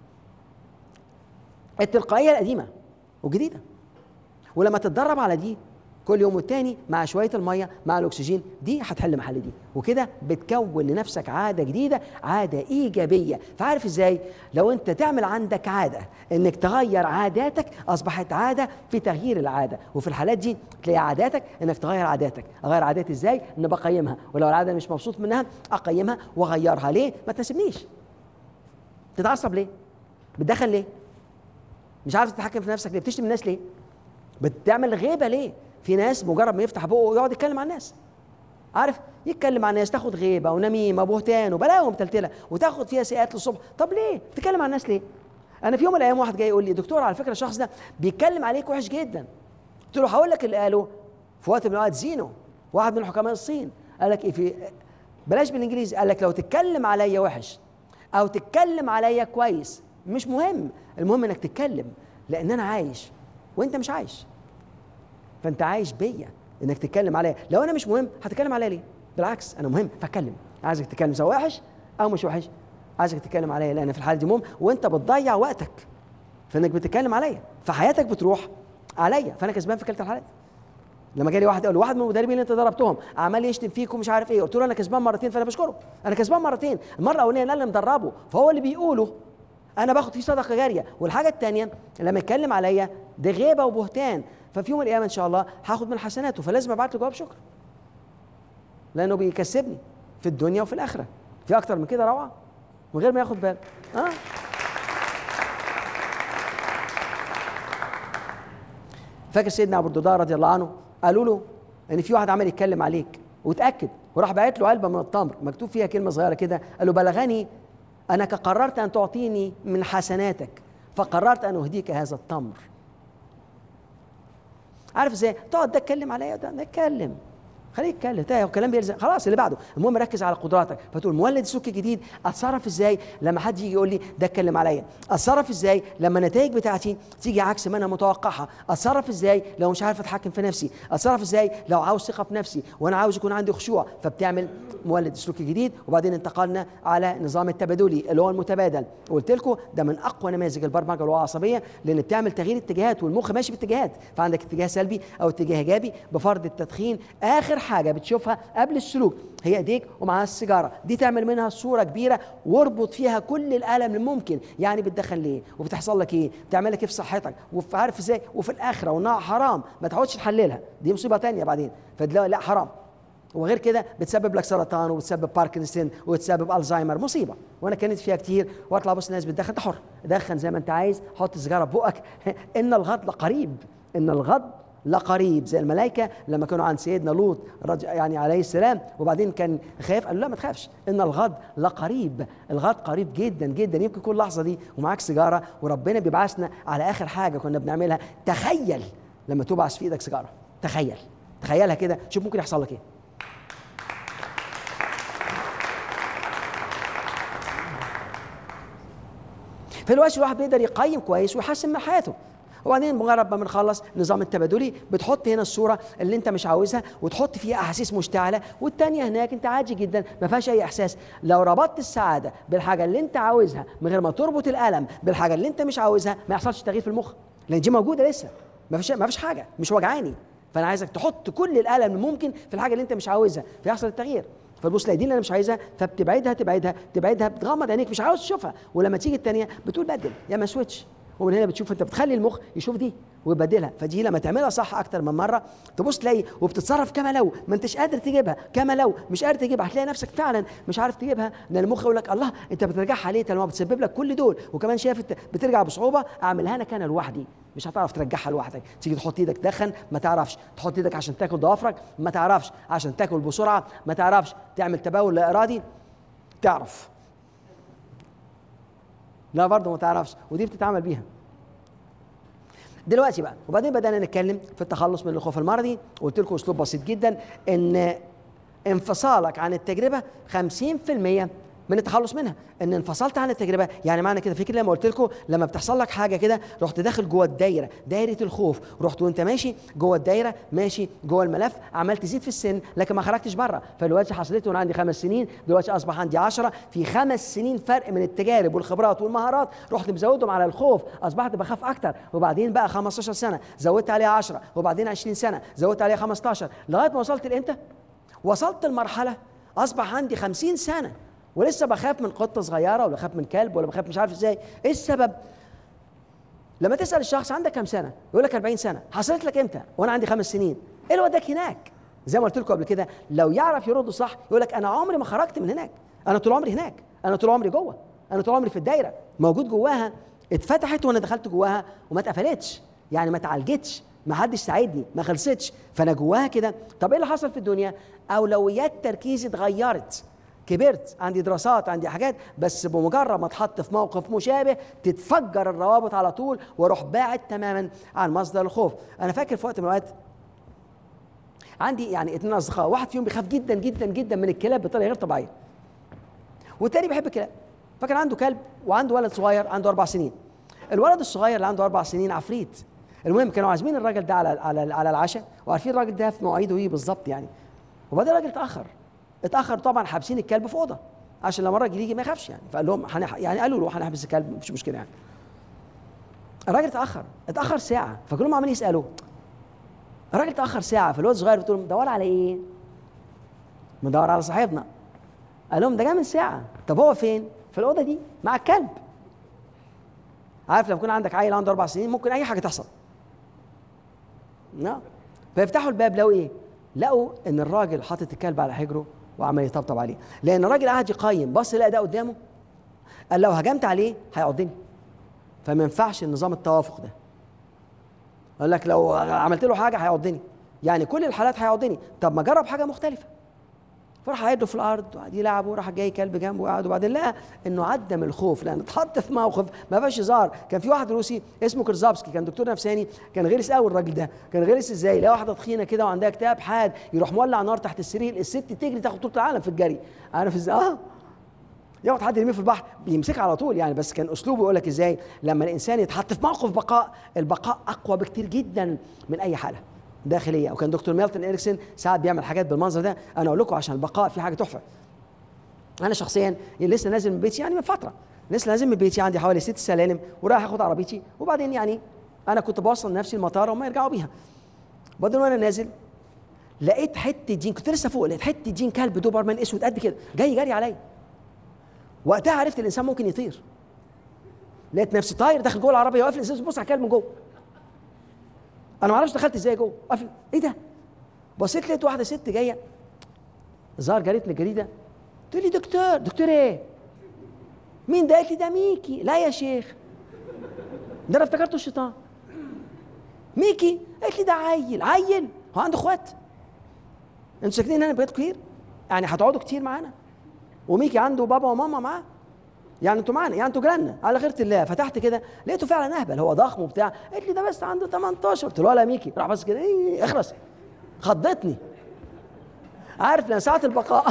التلقائيه القديمه والجديده، ولما تتدرب على دي كل يوم والتاني مع شويه الميه مع الاكسجين، دي هتحل محل دي، وكده بتكون لنفسك عاده جديده، عاده ايجابيه. فعارف ازاي؟ لو انت تعمل عندك عاده انك تغير عاداتك، اصبحت عاده في تغيير العاده، وفي الحالات دي تلاقي عاداتك انك تغير عاداتك. اغير عاداتي ازاي؟ ان بقيمها، ولو العاده مش مبسوط منها اقيمها واغيرها. ليه؟ ما تناسبنيش. تتعصب ليه؟ بتدخل ليه؟ مش عارف تتحكم في نفسك ليه؟ بتشتم الناس ليه؟ بتعمل غيبه ليه؟ في ناس مجرد ما يفتح بقه ويقعد يتكلم عن الناس، عارف، يتكلم عن الناس، تاخد غيبه ونميمه وبهتان وبلاوي متلتله وتاخد فيها سيئات للصبح. طب ليه بتتكلم عن الناس ليه؟ انا في يوم من الايام واحد جاي يقول لي دكتور على فكره الشخص ده بيتكلم عليك وحش جدا. قلت له هقول لك اللي قاله في وقت من الاوقات زينو، واحد من حكماء الصين، قال لك ايه؟ في بلاش بالانجليزي، قال لك لو تتكلم عليا وحش او تتكلم عليا كويس مش مهم، المهم انك تتكلم، لان انا عايش وانت مش عايش، فانت عايش بيا انك تتكلم عليا. لو انا مش مهم هتتكلم عليا ليه؟ بالعكس انا مهم فاتكلم. عايزك تتكلم سواء وحش او مش وحش، عايزك تتكلم عليا، لان في الحاله دي مهم، وانت بتضيع وقتك في انك بتتكلم عليا، فحياتك بتروح عليا، فانا كسبان في كلتا الحالات. لما جالي واحد قال واحد من المدربين اللي انت ضربتهم عمال يشتم فيك ومش عارف ايه، قلت له انا كسبان مرتين، فانا بشكره، انا كسبان مرتين. المره الاولانيه انا اللي مدربه، فهو اللي بيقوله انا باخد فيه صدقه جاريه، والحاجه الثانيه لما يتكلم عليا ده غيبه وبهتان، ففي يوم من الايام ان شاء الله هاخد من حسناته، فلازم ابعت له جواب شكر، لانه بيكسبني في الدنيا وفي الاخره. في اكتر من كده روعه من غير ما ياخد باله. اه فاكر سيدنا ابو الدرداء رضي الله عنه قالوا له ان في واحد عمال يتكلم عليك وتاكد، وراح باعت له علبه من التمر مكتوب فيها كلمه صغيره كده، قال له بلغني انك قررت ان تعطيني من حسناتك فقررت ان اهديك هذا التمر. عارف ازاي؟ تقعد ده اتكلم عليا ده نتكلم، خليه يتكلم، ده الكلام بيلزم، خلاص اللي بعده. المهم ركز على قدراتك، فتقول مولد سلوك جديد، اتصرف ازاي لما حد يجي يقول لي ده اتكلم عليا؟ اتصرف ازاي لما النتائج بتاعتي تيجي عكس ما انا متوقعها؟ اتصرف ازاي لو مش عارف اتحكم في نفسي؟ اتصرف ازاي لو عاوز ثقه في نفسي وانا عاوز يكون عندي خشوع؟ فبتعمل مولد سلوك جديد، وبعدين انتقلنا على نظام التبادلي اللي هو المتبادل، وقلت لكم ده من اقوى نماذج البرمجه العصبيه، لان بتعمل تغيير اتجاهات، والمخ ماشي باتجاهات، فعندك اتجاه سلبي او اتجاه ايجابي بفرض التدخين. اخر حاجه بتشوفها قبل السلوك هي ايديك ومعاها السيجاره، دي تعمل منها صوره كبيره واربط فيها كل الالم الممكن، يعني بتدخن ليه وبتحصل لك ايه، بتعمل لك ايه في صحتك، وفي عارف ازاي، وفي الاخره وانها حرام ما تقعدش تحللها، دي مصيبه ثانيه بعدين، فلا لا حرام، وغير كده بتسبب لك سرطان وبتسبب باركنسون وبتسبب الزهايمر، مصيبه. وانا كانت فيها كتير، واطلع بص الناس بتدخن، حر دخن زي ما انت عايز، حط السيجاره في بقك ان الغد لقريب، ان الغد لقريب، زي الملائكه لما كانوا عند سيدنا لوط يعني عليه السلام وبعدين كان خايف، قال له لا ما تخافش ان الغد لقريب. الغد قريب جدا جدا، يمكن كل لحظه دي ومعاك سيجاره وربنا بيبعثنا على اخر حاجه كنا بنعملها. تخيل لما تبعث في ايدك سيجاره، تخيل تخيلها كده، شوف ممكن يحصل لك ايه. في الوقت الواحد بيقدر يقيم كويس ويحسن من حياته. وبعدين مجرد ما بنخلص النظام التبادلي بتحط هنا الصوره اللي انت مش عاوزها وتحط فيها احاسيس مشتعله، والثانيه هناك انت عادي جدا ما فيهاش اي احساس. لو ربطت السعاده بالحاجه اللي انت عاوزها من غير ما تربط الالم بالحاجه اللي انت مش عاوزها، ما يحصلش تغيير في المخ، لان دي موجوده لسه، ما فيش ما فيش حاجه مش وجعاني. فانا عايزك تحط كل الالم الممكن في الحاجه اللي انت مش عاوزها فيحصل التغيير. فتبص تلاقي دي اللي انا مش عايزها فبتبعدها تبعدها تبعدها، بتغمض عينيك مش عاوز تشوفها، ولما تيجي الثانيه بتقول بدل يا ما سويتش، ومن هنا بتشوف انت بتخلي المخ يشوف دي ويبدلها. فدي لما تعملها صح اكتر من مره تبص تلاقي وبتتصرف كما لو ما انتش قادر تجيبها، كما لو مش قادر تجيبها هتلاقي نفسك فعلا مش عارف تجيبها، لان المخ يقول لك الله انت بترجعها ليه طالما بتسبب لك كل دول وكمان شايف بترجع بصعوبه، اعملها انا كان لوحدي. مش هتعرف ترجعها لوحدك، تيجي تحط ايدك تدخن ما تعرفش، تحط ايدك عشان تاكل ضوافرك ما تعرفش، عشان تاكل بسرعه ما تعرفش، تعمل تبول لا ارادي تعرف لا برضه ما تعرفش، ودي بتتعامل بيها. دلوقتي بقى وبعدين بدأنا نتكلم في التخلص من الخوف المرضي، وقلت لكم اسلوب بسيط جدا ان انفصالك عن التجربه خمسين في المية من التخلص منها. ان انفصلت عن التجربه يعني معنى كده فكره لما قلت لكم لما بتحصل لك حاجه كده رحت داخل جوه الدايره، دايره الخوف، رحت وانت ماشي جوه الدايره ماشي جوه الملف عمال تزيد في السن لكن ما خرجتش بره. فدلوقتي حصلت وانا عندي خمس سنين دلوقتي اصبح عندي عشرة، في خمس سنين فرق من التجارب والخبرات والمهارات رحت مزودهم على الخوف، اصبحت بخاف اكتر. وبعدين بقى خمستاشر سنه زودت عليها عشرة، وبعدين عشرين سنه زودت عليها خمستاشر، لغايه ما وصلت لامتى؟ وصلت لمرحله اصبح عندي خمسين سنه ولسه بخاف من قطه صغيره ولا بخاف من كلب ولا بخاف مش عارف ازاي. ايه السبب؟ لما تسال الشخص عندك كام سنه يقول لك أربعين سنه. حصلت لك امتى؟ وانا عندي خمس سنين. ايه اللي وداك هناك؟ زي ما قلت لكم قبل كده لو يعرف يرد صح يقول لك انا عمري ما خرجت من هناك، انا طول عمري هناك، انا طول عمري جوه، انا طول عمري في الدايره موجود جواها، اتفتحت وانا دخلت جواها وما اتقفلتش، يعني ما اتعالجتش، ما حدش ساعدني، ما خلصتش، فانا جواها كده. طب ايه اللي حصل في الدنيا؟ اولويات تركيزي اتغيرت، كبرت، عندي دراسات، عندي حاجات، بس بمجرد ما اتحط في موقف مشابه تتفجر الروابط على طول واروح باعد تماما عن مصدر الخوف. انا فاكر في وقت من الاوقات عندي يعني اثنين اصدقاء، واحد فيهم بيخاف جدا جدا جدا من الكلاب بطريقه غير طبيعيه، والتاني بيحب الكلاب. فكان عنده كلب وعنده ولد صغير عنده اربع سنين. الولد الصغير اللي عنده اربع سنين عفريت. المهم كانوا عازمين الراجل ده على على على العشاء وعارفين الراجل ده في مواعيده ايه بالظبط يعني. وبعدين الراجل اتاخر اتاخر طبعا حابسين الكلب في اوضه عشان لما الراجل يجي ما يخافش يعني. فقال لهم حنح... يعني قالوا له هنحبس الكلب مفيش مشكله يعني. الراجل اتاخر اتاخر ساعه، فكلهم عمالين يسالوا الراجل اتاخر ساعه. فالولد الصغير بتقول لهم مدور على ايه؟ مدور على صاحبنا. قال لهم ده جاي من ساعه. طب هو فين؟ في الاوضه دي مع الكلب. عارف لما يكون عندك عيل عنده اربع سنين ممكن اي حاجه تحصل. نعم. فيفتحوا الباب لقوا ايه؟ لقوا ان الراجل حاطط الكلب على حجره وعمال يطبطب عليه، لان الراجل قاعد يقيم، بص لقى ده قدامه قال لو هجمت عليه هيعضني، فما ينفعش النظام التوافق ده. قال لك لو عملت له حاجه هيعضني، يعني كل الحالات هيعضني، طب ما جرب حاجه مختلفه. فراح قاعد في الارض وقعد يلعب وراح جاي كلب جنبه وقعد، وبعدين لقى انه عدى من الخوف لان اتحط في موقف ما فيهاش هزار. كان في واحد روسي اسمه كرزابسكي كان دكتور نفساني، كان غلس قوي الراجل ده، كان غلس ازاي؟ لقى واحده تخينه كده وعندها اكتئاب حاد يروح مولع نار تحت السرير، الست تجري تاخد طول العالم في الجري. عارف ازاي؟ اه ياخد حد يرميه في البحر بيمسكها على طول يعني. بس كان اسلوبه يقول لك ازاي لما الانسان يتحط في موقف بقاء، البقاء اقوى بكتير جدا من اي حاله داخليه. وكان دكتور ميلتون إريكسون ساعات بيعمل حاجات بالمنظر ده. انا اقول لكم عشان البقاء في حاجه تحفه. انا شخصيا لسه نازل من بيتي يعني من فتره، لسه نازل من بيتي عندي حوالي ست سلالم ورايح اخد عربيتي، وبعدين يعني انا كنت بوصل نفسي المطار وما يرجعوا بيها. بعدين وانا نازل لقيت حته جين، كنت لسه فوق، لقيت حته جين كلب دوبرمان اسود قد كده جاي جري عليا. وقتها عرفت الانسان ممكن يطير. لقيت نفسي طاير داخل جوه العربيه واقف الانسان بص على الكلب من جوه. انا ما اعرفش دخلت ازاي جوه، قافل ايه ده؟ بصيت لقيت واحده ست جايه ظهر جارتني الجريده تقول لي دكتور. دكتور ايه؟ مين ده؟ قالت لي ده ميكي. لا يا شيخ ده انا افتكرته الشيطان. ميكي. قالت لي ده عيل. عيل؟ هو عنده اخوات؟ انتوا ساكنين هنا بقيتوا كتير؟ يعني هتقعدوا كتير معانا؟ وميكي عنده بابا وماما معاه؟ يعني انتوا معانا، يعني انتوا جيراننا على خيرة الله. فتحت كده لقيته فعلا اهبل، هو ضخم وبتاع. قالت لي ده بس عنده تمنتاشر. قلت له ولا ميكي. راح بس كده ايه اخلص. خضتني. عارف لان ساعة البقاء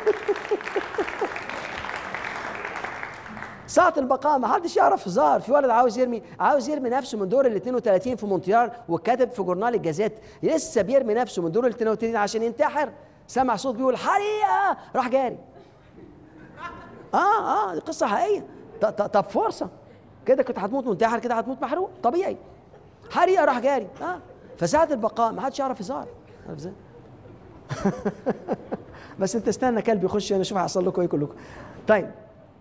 ساعة البقاء ما حدش يعرف هزار. في ولد عاوز يرمي عاوز يرمي نفسه من دور ال اثنين وثلاثين في مونتريال، وكاتب في جورنال الجازات لسه بيرمي نفسه من دور ال اثنين وثلاثين عشان ينتحر. سمع صوت بيقول حريقة، راح جاري. اه اه دي قصة حقيقية. طب فرصة كده كنت هتموت منتحر، كده هتموت محروق طبيعي. حريقة، راح جاري. اه فساعة البقاء ما حدش يعرف هزار. عارف ازاي؟ بس انت استنى كلب يخش هنا، شوف هيحصل لكم ايه كلكم. طيب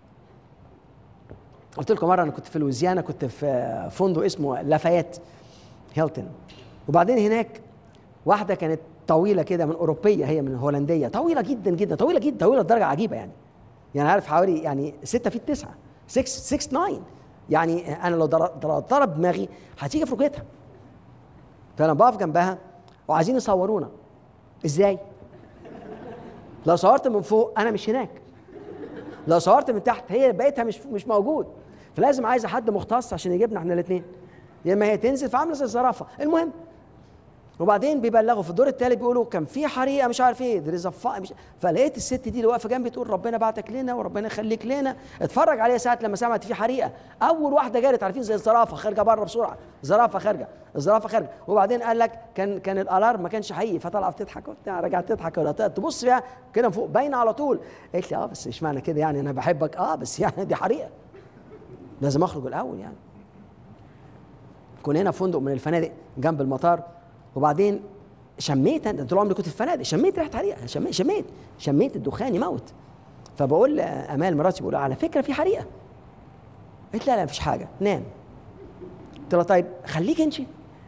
قلت لكم مره انا كنت في لويزيانا، كنت في فندق اسمه لافايت هيلتون، وبعدين هناك واحده كانت طويله كده من اوروبيه، هي من هولنديه، طويله جدا جدا، طويله جدا، طويله لدرجه عجيبه يعني. يعني عارف حوالي يعني ستة فيت تسعة، ستة ستة تسعة. يعني انا لو ضرب دماغي هتيجي في ركبتها. فانا بقف جنبها وعايزين يصورونا. ازاي؟ لو صورت من فوق انا مش هناك، لو صورت من تحت هي بقيتها مش مش موجود. فلازم عايزه حد مختص عشان يجيبنا احنا الاثنين، يا اما هي تنزل فعامله زي الزرافه. المهم وبعدين بيبلغوا في الدور الثالث بيقولوا كان في حريقه مش عارف ايه، ده مش... فلقيت الست دي اللي واقفه جنبي تقول ربنا بعتك لنا وربنا يخليك لنا. اتفرج عليها ساعه لما سمعت في حريقه، اول واحده جارت عارفين زي الزرافه خارجه بره بسرعه، زرافه خارجه، الزرافه خارجه. وبعدين قال لك كان كان الالارم ما كانش حقيقي، فطلعت تضحك وبتاع، رجعت تضحك ولا تبص فيها كده من فوق باينه على طول. قالت لي اه بس اشمعنى كده يعني، انا بحبك اه بس يعني دي حريقه لازم اخرج الاول يعني. كنا هنا في فندق من الفنادق جنب المطار، وبعدين شميت، انا طول عمري كنت في الفنادق، شميت ريحه حريقه، شميت شميت شميت الدخان يموت. فبقول لامال مراتي بقول على فكره في حريقه. قالت لا لا مفيش حاجه نام. قلت لها طيب خليك انشي.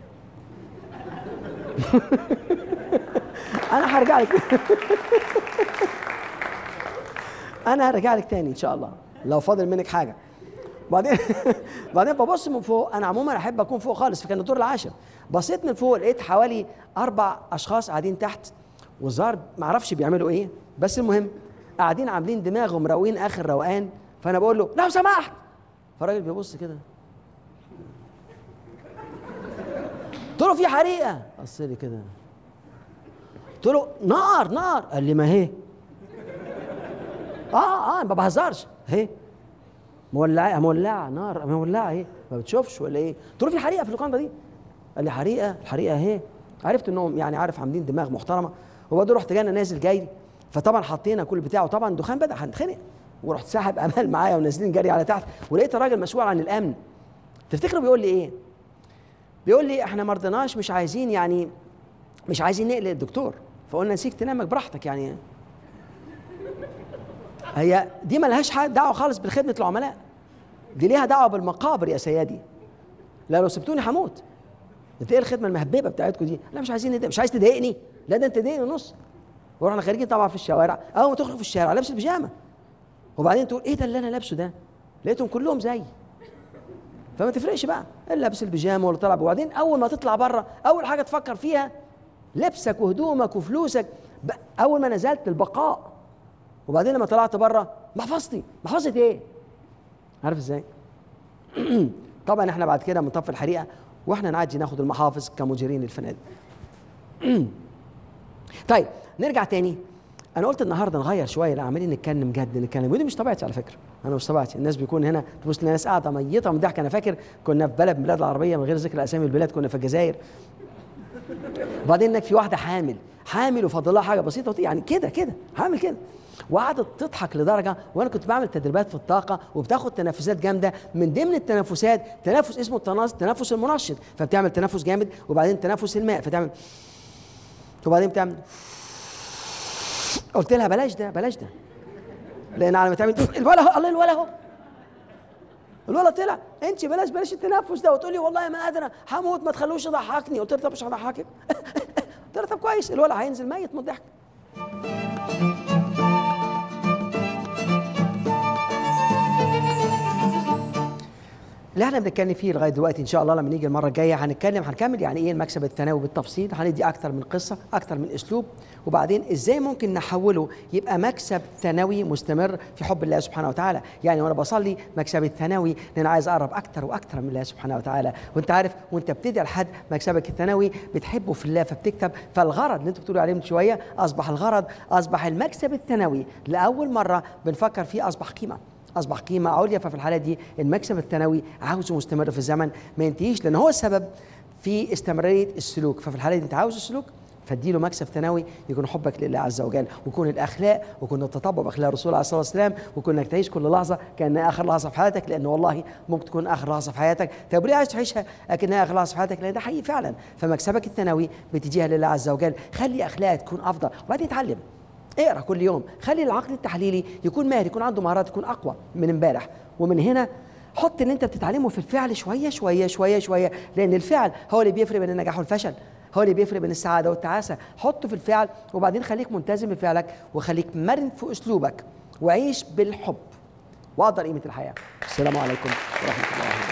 انا هرجع لك انا هرجع لك تاني ان شاء الله لو فاضل منك حاجه. بعدين بعدين ببص من فوق، انا عموما احب اكون فوق خالص، فكان الدور العاشر. بصيت من فوق لقيت حوالي اربع اشخاص قاعدين تحت، والظاهر ما اعرفش بيعملوا ايه، بس المهم قاعدين عاملين دماغهم راوقين اخر روقان. فانا بقول له لو سمحت، فالراجل بيبص كده، قلت له في حريقه، بص لي كده، قلت له نار نار، قال لي ما هي اه اه ما بهزرش اهي مولعه مولعه نار مولعه اهي، ما بتشوفش ولا ايه؟ قلت له في حريقه في اللوكاندا دي، قال لي حريقه الحريقه اهي. عرفت انهم يعني عارف عاملين دماغ محترمه. وبعدين رحت جاي نازل جاي، فطبعا حطينا كل بتاعه، طبعا الدخان بدا هنتخنق، ورحت ساحب امال معايا ونازلين جري على تحت، ولقيت الراجل مسؤول عن الامن. تفتكروا بيقول لي ايه؟ بيقول لي احنا ما رضيناش، مش عايزين يعني مش عايزين نقلق الدكتور، فقلنا نسيك تنامك براحتك يعني. هي دي ما لهاش دعوه خالص بخدمه العملاء، دي ليها دعوه بالمقابر يا سيادي. لا لو سبتوني هموت. انت ايه الخدمه المهببه بتاعتكم دي؟ لا مش عايزين ندق. مش عايز تضايقني؟ لا ده انت تضايقني نص. ورحنا خارجين طبعا في الشوارع، اول ما تخرج في الشارع لابس البيجامه، وبعدين تقول ايه ده اللي انا لابسه ده؟ لقيتهم كلهم زيي. فما تفرقش بقى اللي لابس البيجامه ولا طالع. وبعدين اول ما تطلع بره اول حاجه تفكر فيها لبسك وهدومك وفلوسك. اول ما نزلت البقاء، وبعدين لما طلعت بره محفظتي، محفظه ايه؟ عارف ازاي؟ طبعا احنا بعد كده بنطفي الحريقه واحنا نعدي ناخد المحافظ كمديرين الفنادق. طيب نرجع تاني. انا قلت النهارده نغير شويه، لا عمالين نتكلم جد نتكلم، ودي مش طبيعتي على فكره، انا مش طبيعتي. الناس بيكون هنا تبص الناس قاعده ميته من ضحك. انا فاكر كنا في بلد من البلاد العربيه من غير ذكر اسامي البلاد، كنا في الجزائر، وبعدين هناك في واحده حامل حامل وفاضل لها حاجه بسيطه يعني كده كده حامل كده، وقعدت تضحك لدرجه. وانا كنت بعمل تدريبات في الطاقه وبتاخد تنفسات جامده، من ضمن التنفسات تنفس اسمه التنفس المنشط، فبتعمل تنفس جامد، وبعدين تنفس الماء فتعمل، وبعدين بتعمل. قلت لها بلاش ده بلاش ده، لان على ما تعمل الولا اهو، الله الولا اهو، الولا طلع، انت بلاش بلاش التنفس ده. وتقول لي والله ما قادره هموت ما تخلوش يضحكني. قلت لها طب مش هضحكك. قلت لها طب كويس، الولا هينزل ميت من الضحك. اللي احنا بنتكلم فيه لغايه دلوقتي ان شاء الله لما نيجي المره الجايه هنتكلم هنكمل يعني ايه المكسب الثانوي بالتفصيل، هندي اكتر من قصه اكتر من اسلوب، وبعدين ازاي ممكن نحوله يبقى مكسب ثانوي مستمر في حب الله سبحانه وتعالى. يعني وانا بصلي مكسبي الثانوي لان عايز اقرب اكتر واكتر من الله سبحانه وتعالى، وانت عارف وانت بتدعي لحد مكسبك الثانوي بتحبه في الله فبتكتب، فالغرض اللي انتوا بتقولوا عليه من شويه اصبح الغرض، اصبح المكسب الثانوي لاول مره بنفكر فيه اصبح قيمه، اصبح قيمه عليا. ففي الحاله دي المكسب الثانوي عاوزه مستمر في الزمن ما ينتهيش، لان هو السبب في استمراريه السلوك. ففي الحاله دي انت عاوز السلوك فاديله مكسب ثانوي يكون حبك لله عز وجل، ويكون الاخلاق ويكون التطبع باخلاق الرسول عليه الصلاه والسلام، ويكون انك تعيش كل لحظه كانها اخر لحظه في حياتك، لانه والله ممكن تكون اخر لحظه في حياتك. طيب ليه عايز تعيشها اكنها اخر لحظه في حياتك؟ لان ده حقيقي فعلا. فمكسبك الثانوي باتجاه لله عز وجل، خلي اخلاقك تكون افضل، وبعدين اتعلم اقرا كل يوم، خلي العقل التحليلي يكون ماهر، يكون عنده مهارات، يكون اقوى من امبارح. ومن هنا حط اللي انت بتتعلمه في الفعل شويه شويه شويه شويه، لان الفعل هو اللي بيفرق بين النجاح والفشل، هو اللي بيفرق بين السعاده والتعاسه. حطه في الفعل وبعدين خليك ملتزم بفعلك، وخليك مرن في اسلوبك، وعيش بالحب وقدر قيمه الحياه. السلام عليكم ورحمه الله وبركاته.